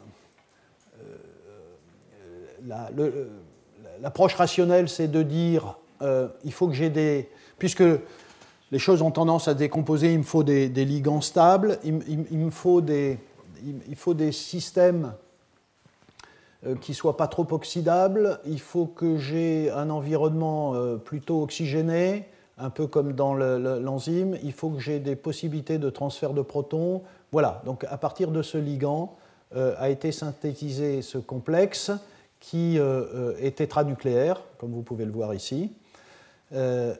La, le, l'approche rationnelle, c'est de dire euh, il faut que j'ai des. Puisque les choses ont tendance à se décomposer, il me faut des, des ligands stables, il, il, il, me faut des, il, il faut des systèmes euh, qui ne soient pas trop oxydables, il faut que j'ai un environnement euh, plutôt oxygéné, un peu comme dans le, le, l'enzyme, il faut que j'ai des possibilités de transfert de protons. Voilà, donc à partir de ce ligand euh, a été synthétisé ce complexe qui euh, est tétranucléaire, comme vous pouvez le voir ici, euh,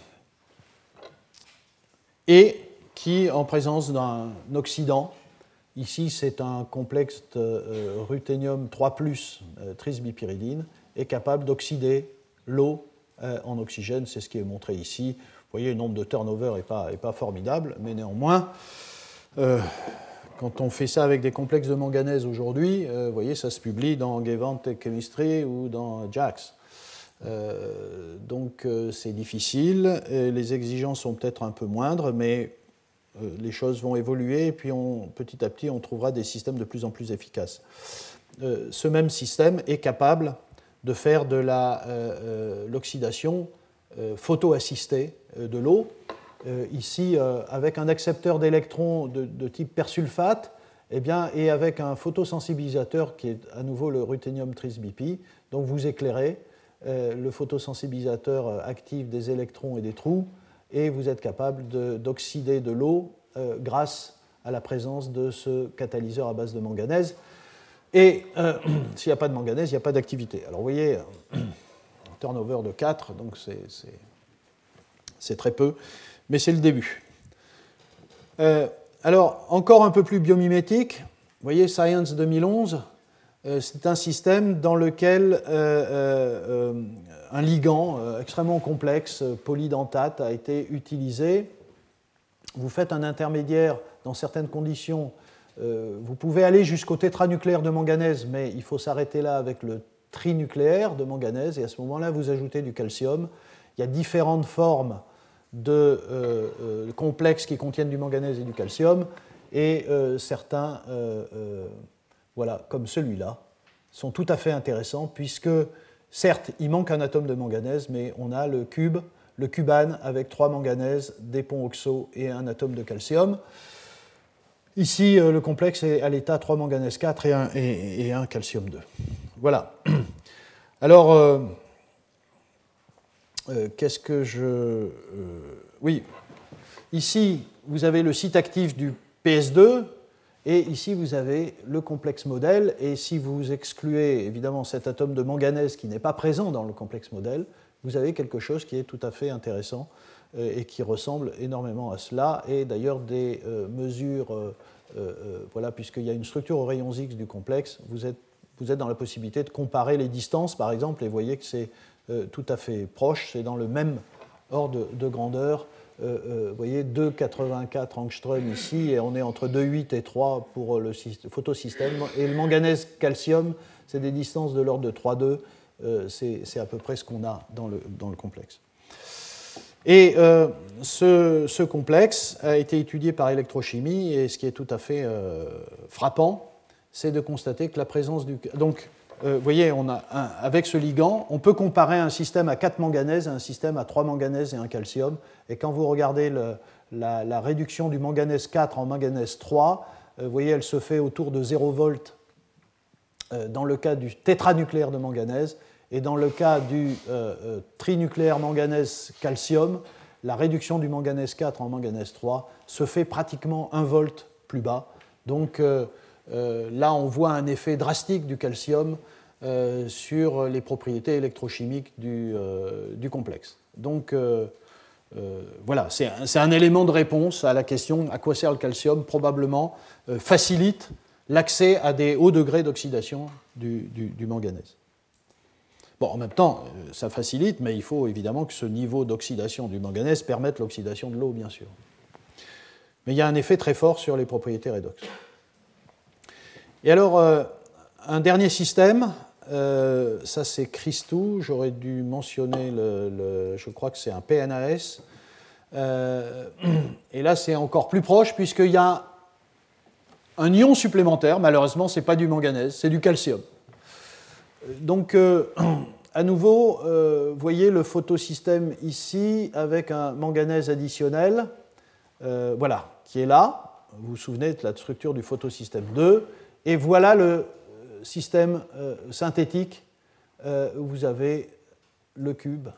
et qui, en présence d'un oxydant, ici c'est un complexe euh, ruthénium trois plus, euh, trisbipyridine, est capable d'oxyder l'eau euh, en oxygène, c'est ce qui est montré ici. Vous voyez, le nombre de turnover n'est pas, est pas formidable, mais néanmoins, euh, quand on fait ça avec des complexes de manganèse aujourd'hui, euh, vous voyez, ça se publie dans Gevant Chemistry ou dans JAX. Euh, donc euh, c'est difficile, et les exigences sont peut-être un peu moindres, mais euh, les choses vont évoluer, et puis on, petit à petit on trouvera des systèmes de plus en plus efficaces. Euh, ce même système est capable de faire de la, euh, euh, l'oxydation euh, photo-assistée euh, de l'eau, Euh, ici euh, avec un accepteur d'électrons de, de type persulfate, eh bien, et avec un photosensibilisateur qui est à nouveau le ruthénium trisbipi. Donc vous éclairez, euh, le photosensibilisateur active des électrons et des trous, et vous êtes capable de, d'oxyder de l'eau euh, grâce à la présence de ce catalyseur à base de manganèse. Et euh, s'il n'y a pas de manganèse, il n'y a pas d'activité. Alors vous voyez, un turnover de quatre, donc c'est, c'est, c'est très peu. Mais c'est le début. Euh, alors, encore un peu plus biomimétique, vous voyez, Science deux mille onze, euh, c'est un système dans lequel euh, euh, un ligand euh, extrêmement complexe, polydentate, a été utilisé. Vous faites un intermédiaire dans certaines conditions euh, vous pouvez aller jusqu'au tétranucléaire de manganèse, mais il faut s'arrêter là avec le trinucléaire de manganèse, et à ce moment-là, vous ajoutez du calcium. Il y a différentes formes de euh, euh, complexes qui contiennent du manganèse et du calcium, et euh, certains, euh, euh, voilà, comme celui-là, sont tout à fait intéressants, puisque, certes, il manque un atome de manganèse, mais on a le cube, le cubane, avec trois manganèses, des ponts oxo et un atome de calcium. Ici, euh, le complexe est à l'état trois manganèse quatre et un, et, et un calcium deux. Voilà. Alors, euh, euh, qu'est-ce que je... Euh, oui, ici, vous avez le site actif du P S deux, et ici, vous avez le complexe modèle, et si vous excluez, évidemment, cet atome de manganèse qui n'est pas présent dans le complexe modèle, vous avez quelque chose qui est tout à fait intéressant euh, et qui ressemble énormément à cela, et d'ailleurs, des euh, mesures, euh, euh, voilà, puisqu'il y a une structure aux rayons X du complexe, vous êtes, vous êtes dans la possibilité de comparer les distances, par exemple, et vous voyez que c'est euh, tout à fait proche, c'est dans le même ordre de, de grandeur. Euh, euh, vous voyez, deux virgule quatre-vingt-quatre angstrom ici, et on est entre deux virgule huit et trois pour le photosystème. Et le manganèse calcium, c'est des distances de l'ordre de trois virgule deux. Euh, c'est, c'est à peu près ce qu'on a dans le, dans le complexe. Et euh, ce, ce complexe a été étudié par électrochimie, et ce qui est tout à fait euh, frappant, c'est de constater que la présence du... Donc, Euh, vous voyez, on a un, avec ce ligand, on peut comparer un système à quatre manganèses à un système à trois manganèses et un calcium. Et quand vous regardez le, la, la réduction du manganèse quatre en manganèse trois, euh, vous voyez, elle se fait autour de zéro volt euh, dans le cas du tétranucléaire de manganèse. Et dans le cas du euh, euh, trinucléaire manganèse-calcium, la réduction du manganèse quatre en manganèse trois se fait pratiquement un volt plus bas. Donc, euh, Euh, là, on voit un effet drastique du calcium euh, sur les propriétés électrochimiques du, euh, du complexe. Donc, euh, euh, voilà, c'est un, c'est un élément de réponse à la question à quoi sert le calcium, probablement euh, facilite l'accès à des hauts degrés d'oxydation du, du, du manganèse. Bon, en même temps, ça facilite, mais il faut évidemment que ce niveau d'oxydation du manganèse permette l'oxydation de l'eau, bien sûr. Mais il y a un effet très fort sur les propriétés redox. Et alors, euh, un dernier système, euh, ça c'est Christou, j'aurais dû mentionner, le, le, je crois que c'est un P N A S, euh, et là c'est encore plus proche puisqu'il y a un ion supplémentaire, malheureusement ce n'est pas du manganèse, c'est du calcium. Donc, euh, à nouveau, euh, vous voyez le photosystème ici avec un manganèse additionnel, euh, voilà, qui est là, vous vous souvenez de la structure du photosystème deux. Et voilà le système euh, synthétique euh, où vous avez le cube,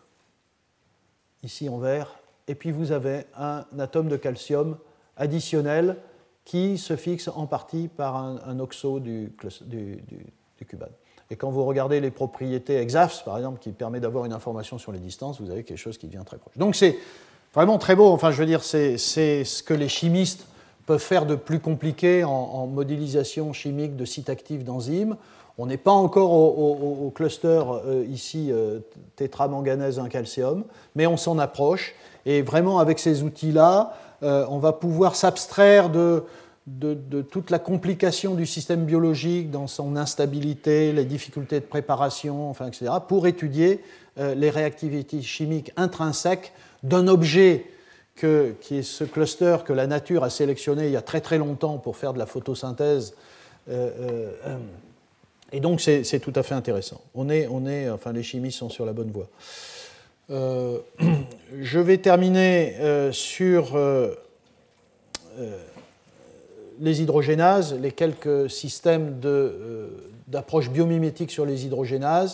ici en vert, et puis vous avez un atome de calcium additionnel qui se fixe en partie par un, un oxo du, du, du, du cubane. Et quand vous regardez les propriétés EXAFS, par exemple, qui permet d'avoir une information sur les distances, vous avez quelque chose qui devient très proche. Donc c'est vraiment très beau, enfin je veux dire, c'est, c'est ce que les chimistes peuvent faire de plus compliqué en, en modélisation chimique de sites actifs d'enzymes. On n'est pas encore au, au, au cluster euh, ici euh, tétramanganèse un calcium, mais on s'en approche. Et vraiment, avec ces outils-là, euh, on va pouvoir s'abstraire de, de, de toute la complication du système biologique dans son instabilité, les difficultés de préparation, enfin, et cetera, pour étudier euh, les réactivités chimiques intrinsèques d'un objet Que, qui est ce cluster que la nature a sélectionné il y a très très longtemps pour faire de la photosynthèse. Euh, euh, et donc c'est, c'est tout à fait intéressant. On est, on est, enfin les chimistes sont sur la bonne voie. Euh, je vais terminer euh, sur euh, euh, les hydrogénases, les quelques systèmes de, euh, d'approche biomimétique sur les hydrogénases.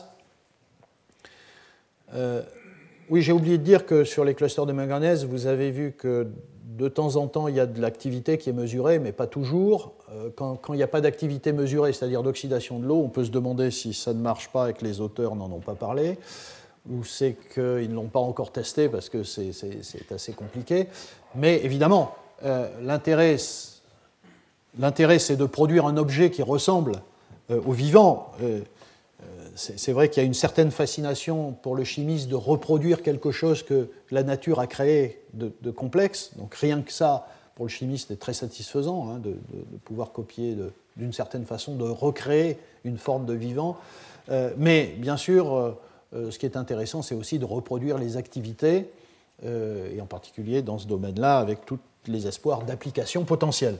Euh, Oui, j'ai oublié de dire que sur les clusters de manganèse, vous avez vu que de temps en temps, il y a de l'activité qui est mesurée, mais pas toujours. Quand, quand il n'y a pas d'activité mesurée, c'est-à-dire d'oxydation de l'eau, on peut se demander si ça ne marche pas et que les auteurs n'en ont pas parlé, ou c'est qu'ils ne l'ont pas encore testé parce que c'est, c'est, c'est assez compliqué. Mais évidemment, euh, l'intérêt, l'intérêt, c'est de produire un objet qui ressemble euh, au vivant. Euh, C'est vrai qu'il y a une certaine fascination pour le chimiste de reproduire quelque chose que la nature a créé de, de complexe. Donc rien que ça pour le chimiste est très satisfaisant, hein, de, de, de pouvoir copier de, d'une certaine façon, de recréer une forme de vivant. Euh, mais bien sûr, euh, ce qui est intéressant, c'est aussi de reproduire les activités, euh, et en particulier dans ce domaine-là, avec tous les espoirs d'application potentielle.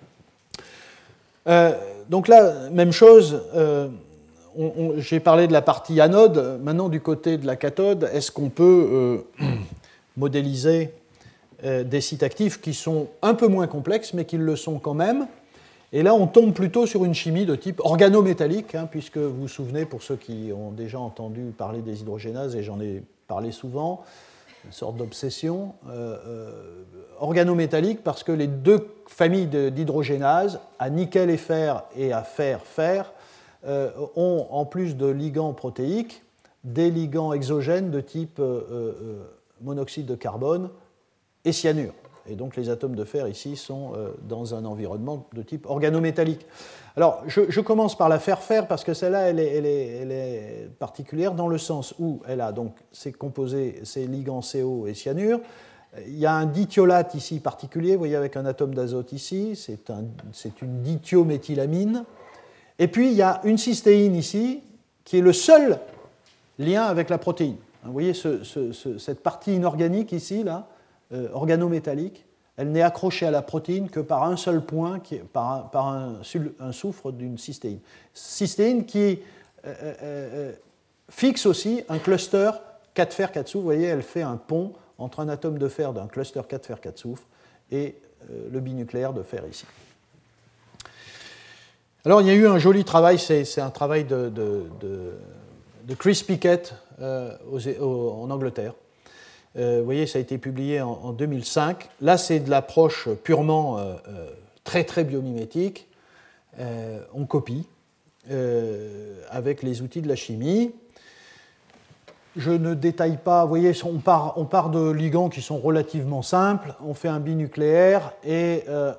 Euh, donc là, même chose, euh, on, on, j'ai parlé de la partie anode, maintenant du côté de la cathode, est-ce qu'on peut euh, modéliser euh, des sites actifs qui sont un peu moins complexes, mais qui le sont quand même? Et là, on tombe plutôt sur une chimie de type organométallique, hein, puisque vous vous souvenez, pour ceux qui ont déjà entendu parler des hydrogénases, et j'en ai parlé souvent, une sorte d'obsession, euh, euh, organométallique, parce que les deux familles de, d'hydrogénases, à nickel et fer et à fer-fer, euh, ont, en plus de ligands protéiques, des ligands exogènes de type euh, euh, monoxyde de carbone et cyanure. Et donc les atomes de fer ici sont euh, dans un environnement de type organométallique. Alors je, je commence par la fer-fer parce que celle-là elle est, elle, est, elle est particulière dans le sens où elle a donc ses composés, ses ligands C O et cyanure. Il y a un dithiolate ici particulier, vous voyez avec un atome d'azote ici, c'est, un, c'est une dithiométhylamine. Et puis il y a une cystéine ici qui est le seul lien avec la protéine. Vous voyez ce, ce, ce, cette partie inorganique ici, là, Euh, organométallique, elle n'est accrochée à la protéine que par un seul point, qui est, par, un, par un, un soufre d'une cystéine. Cystéine qui euh, euh, fixe aussi un cluster quatre fer quatre soufre. Vous voyez, elle fait un pont entre un atome de fer d'un cluster quatre fer quatre soufre et euh, le binucléaire de fer ici. Alors, il y a eu un joli travail, c'est, c'est un travail de, de, de, de Chris Pickett euh, aux, aux, en Angleterre. Euh, vous voyez, ça a été publié en, en deux mille cinq. Là, c'est de l'approche purement euh, euh, très, très biomimétique. Euh, on copie euh, avec les outils de la chimie. Je ne détaille pas. Vous voyez, on part, on part de ligands qui sont relativement simples. On fait un binucléaire et, euh,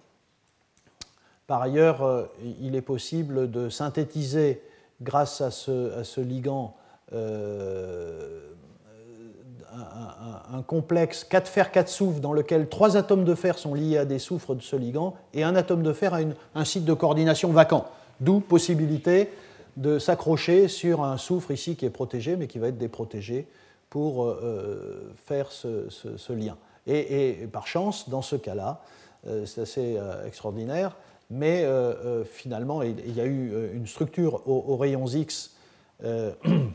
par ailleurs, euh, il est possible de synthétiser, grâce à ce, à ce ligand, euh, Un, un, un complexe quatre fer quatre soufre dans lequel trois atomes de fer sont liés à des soufres de ce ligand et un atome de fer a une, un site de coordination vacant, d'où possibilité de s'accrocher sur un soufre ici qui est protégé mais qui va être déprotégé pour euh, faire ce, ce, ce lien. Et, et par chance, dans ce cas-là, euh, c'est assez euh, extraordinaire, mais euh, euh, finalement il, il y a eu une structure aux, aux rayons X euh,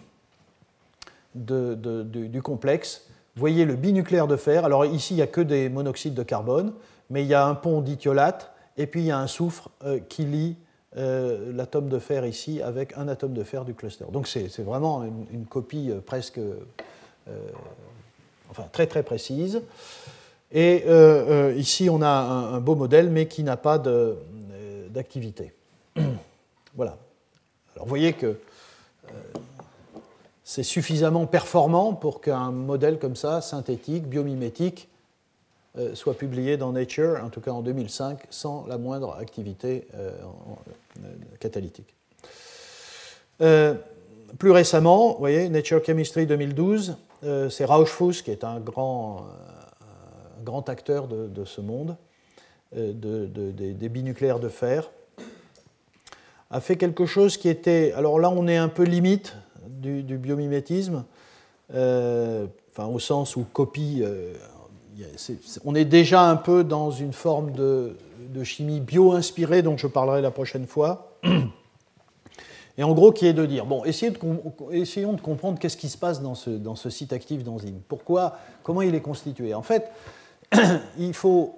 De, de, de, du complexe. Vous voyez le binucléaire de fer. Alors ici, il n'y a que des monoxydes de carbone, mais il y a un pont dithiolate, et puis il y a un soufre euh, qui lie euh, l'atome de fer ici avec un atome de fer du cluster. Donc c'est, c'est vraiment une, une copie euh, presque, euh, enfin très très précise. Et euh, euh, ici, on a un, un beau modèle, mais qui n'a pas de, euh, d'activité. Voilà. Alors vous voyez que euh, c'est suffisamment performant pour qu'un modèle comme ça, synthétique, biomimétique, euh, soit publié dans Nature, en tout cas en deux mille cinq, sans la moindre activité euh, euh, catalytique. Euh, plus récemment, vous voyez, Nature Chemistry deux mille douze, euh, c'est Rauschfuss, qui est un grand, euh, un grand acteur de, de ce monde, euh, de, de, de, des binucléaires de fer, a fait quelque chose qui était... Alors là, on est un peu limite Du, du biomimétisme, euh, enfin, au sens où copie, euh, c'est, c'est, on est déjà un peu dans une forme de, de chimie bio-inspirée, dont je parlerai la prochaine fois, et en gros qui est de dire, bon, essayez de, essayons de comprendre qu'est-ce qui se passe dans ce, dans ce site actif d'enzyme, pourquoi, comment il est constitué. En fait, il faut,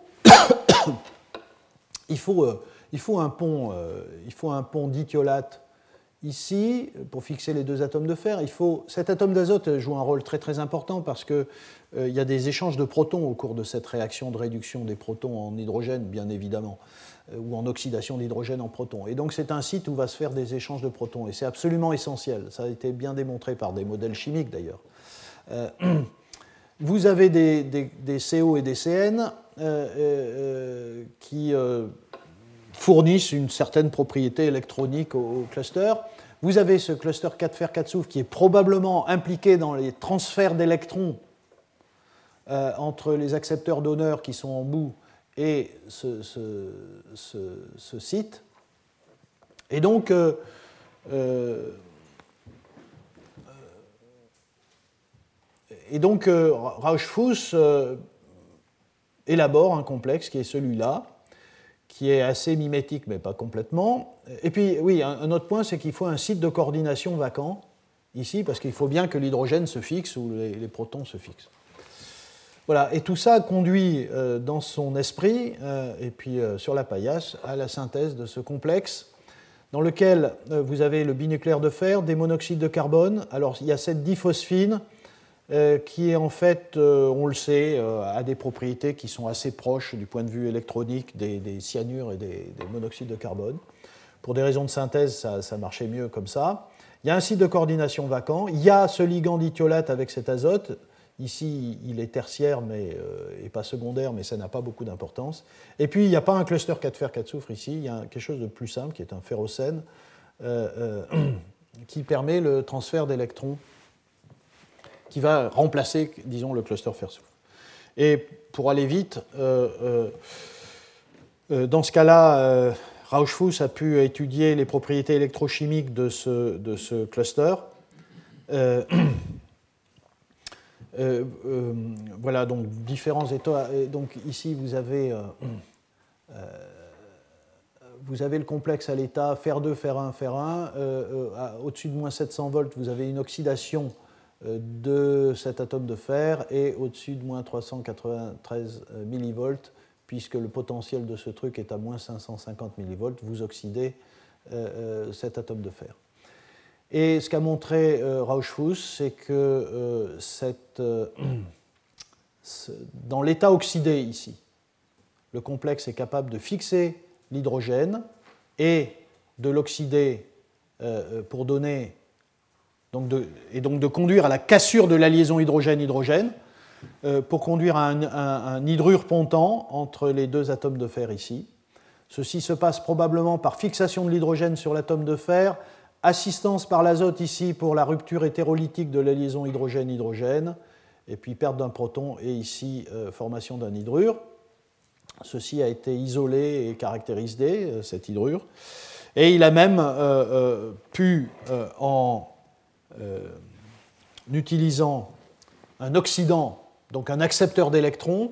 il faut, euh, il faut un pont, euh, il faut un pont dithiolate. Ici, pour fixer les deux atomes de fer, il faut, cet atome d'azote joue un rôle très très important parce qu'il euh, y a des échanges de protons au cours de cette réaction de réduction des protons en hydrogène, bien évidemment, euh, ou en oxydation d'hydrogène en protons. Et donc c'est un site où va se faire des échanges de protons, et c'est absolument essentiel. Ça a été bien démontré par des modèles chimiques d'ailleurs. Euh, vous avez des, des, des C O et des C N euh, euh, qui... Euh, fournissent une certaine propriété électronique au, au cluster. Vous avez ce cluster quatre fer quatre soufre qui est probablement impliqué dans les transferts d'électrons euh, entre les accepteurs donneurs qui sont en bout et ce, ce, ce, ce site. Et donc, euh, euh, et donc euh, Rauschfuss euh, élabore un complexe qui est celui-là, qui est assez mimétique, mais pas complètement. Et puis, oui, un, un autre point, c'est qu'il faut un site de coordination vacant, ici, parce qu'il faut bien que l'hydrogène se fixe ou les, les protons se fixent. Voilà, et tout ça conduit euh, dans son esprit, euh, et puis euh, sur la paillasse, à la synthèse de ce complexe, dans lequel euh, vous avez le binucléaire de fer, des monoxydes de carbone. Alors, il y a cette diphosphine euh, qui est en fait, euh, on le sait, euh, a des propriétés qui sont assez proches du point de vue électronique des, des cyanures et des, des monoxydes de carbone. Pour des raisons de synthèse, ça, ça marchait mieux comme ça. Il y a un site de coordination vacant. Il y a ce ligand dithiolate avec cet azote. Ici, il est tertiaire mais, euh, et pas secondaire, mais ça n'a pas beaucoup d'importance. Et puis, il n'y a pas un cluster quatre fer quatre soufre ici, il y a quelque chose de plus simple, qui est un ferrocène, euh, euh, qui permet le transfert d'électrons, qui va remplacer, disons, le cluster fer-soufre. Et pour aller vite, euh, euh, euh, dans ce cas-là, euh, Rauschfuss a pu étudier les propriétés électrochimiques de ce, de ce cluster. Euh, Euh, euh, voilà, donc différents états. Et donc ici, vous avez, euh, euh, vous avez le complexe à l'état fer deux, fer un, fer un. Euh, euh, au-dessus de moins sept cents volts, vous avez une oxydation euh, de cet atome de fer, et au-dessus de moins trois cent quatre-vingt-treize millivolts, puisque le potentiel de ce truc est à moins cinq cent cinquante millivolts, vous oxydez euh, euh, cet atome de fer. Et ce qu'a montré euh, Rauschfuss, c'est que euh, cette, euh, dans l'état oxydé ici, le complexe est capable de fixer l'hydrogène et de l'oxyder euh, pour donner, donc de, et donc de conduire à la cassure de la liaison hydrogène-hydrogène, euh, pour conduire à un, un, un hydrure pontant entre les deux atomes de fer ici. Ceci se passe probablement par fixation de l'hydrogène sur l'atome de fer, assistance par l'azote ici pour la rupture hétérolytique de la liaison hydrogène-hydrogène, et puis perte d'un proton, et ici euh, formation d'un hydrure. Ceci a été isolé et caractérisé, euh, cette hydrure. Et il a même euh, euh, pu, euh, en euh, utilisant un oxydant, donc un accepteur d'électrons,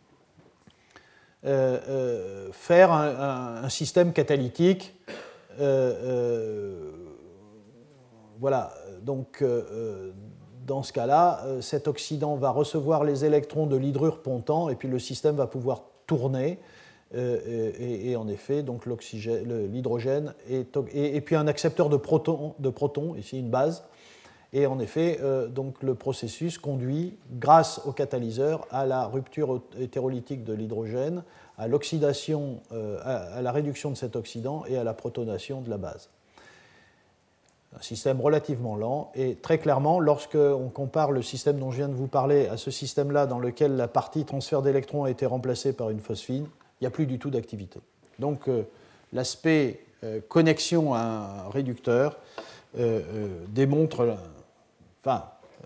euh, euh, faire un, un, un système catalytique. Euh, euh, Voilà, donc euh, dans ce cas-là, euh, cet oxydant va recevoir les électrons de l'hydrure pontant, et puis le système va pouvoir tourner, euh, et, et en effet, donc l'hydrogène, et, et, et puis un accepteur de protons, de protons, ici une base, et en effet, euh, donc le processus conduit, grâce au catalyseur, à la rupture hétérolytique de l'hydrogène, à l'oxydation, euh, à, à la réduction de cet oxydant et à la protonation de la base. Un système relativement lent, et très clairement, lorsqu'on compare le système dont je viens de vous parler à ce système-là, dans lequel la partie transfert d'électrons a été remplacée par une phosphine, il n'y a plus du tout d'activité. Donc euh, l'aspect euh, connexion à un réducteur euh, euh, démontre, euh, enfin, euh,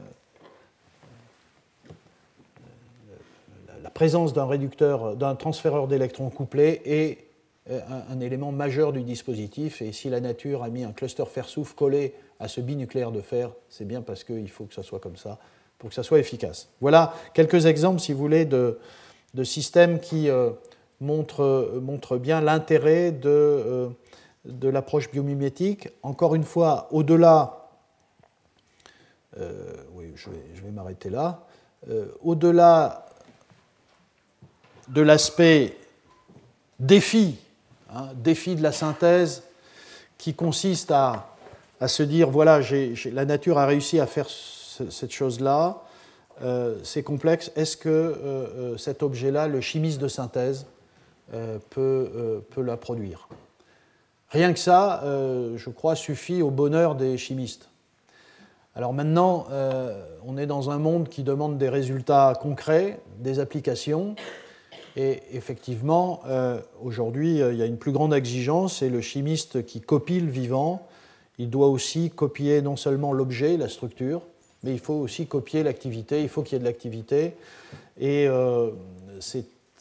la, la présence d'un réducteur, d'un transféreur d'électrons couplé est Un, un élément majeur du dispositif, et si la nature a mis un cluster fer-soufre collé à ce binucléaire de fer, c'est bien parce qu'il faut que ça soit comme ça, pour que ça soit efficace. Voilà quelques exemples, si vous voulez, de, de systèmes qui euh, montrent, montrent bien l'intérêt de, euh, de l'approche biomimétique. Encore une fois, au-delà, euh, oui, je vais, je vais m'arrêter là, euh, au-delà de l'aspect défi, Hein, défi de la synthèse, qui consiste à, à se dire, voilà, j'ai, j'ai, la nature a réussi à faire ce, cette chose-là, euh, c'est complexe, est-ce que euh, cet objet-là, le chimiste de synthèse, euh, peut, euh, peut la produire? Rien que ça, euh, je crois, suffit au bonheur des chimistes. Alors maintenant, euh, on est dans un monde qui demande des résultats concrets, des applications. Et effectivement, euh, aujourd'hui, euh, il y a une plus grande exigence, et le chimiste qui copie le vivant, il doit aussi copier non seulement l'objet, la structure, mais il faut aussi copier l'activité, il faut qu'il y ait de l'activité. Et euh, c'est,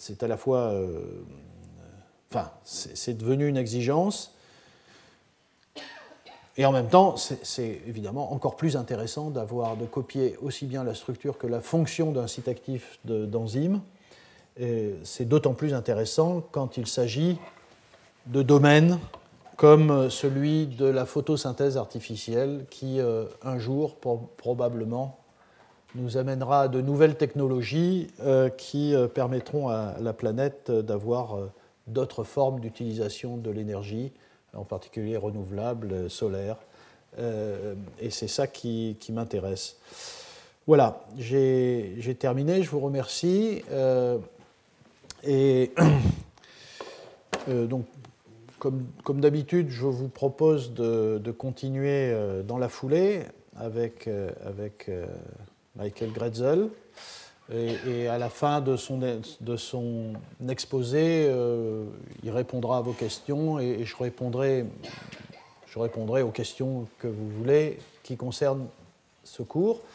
c'est à la fois... Euh, enfin, c'est, c'est devenu une exigence. Et en même temps, c'est, c'est évidemment encore plus intéressant d'avoir de copier aussi bien la structure que la fonction d'un site actif de, d'enzyme. Et c'est d'autant plus intéressant quand il s'agit de domaines comme celui de la photosynthèse artificielle qui, euh, un jour, pour, probablement, nous amènera à de nouvelles technologies euh, qui euh, permettront à la planète d'avoir euh, d'autres formes d'utilisation de l'énergie, en particulier renouvelable, euh, solaire. Euh, et c'est ça qui, qui m'intéresse. Voilà, j'ai, j'ai terminé, je vous remercie. Euh, et euh, donc, comme, comme d'habitude, je vous propose de, de continuer euh, dans la foulée avec, euh, avec euh, Michael Grätzel. Et, et à la fin de son, de son exposé, euh, il répondra à vos questions et, et je, répondrai, je répondrai aux questions que vous voulez qui concernent ce cours.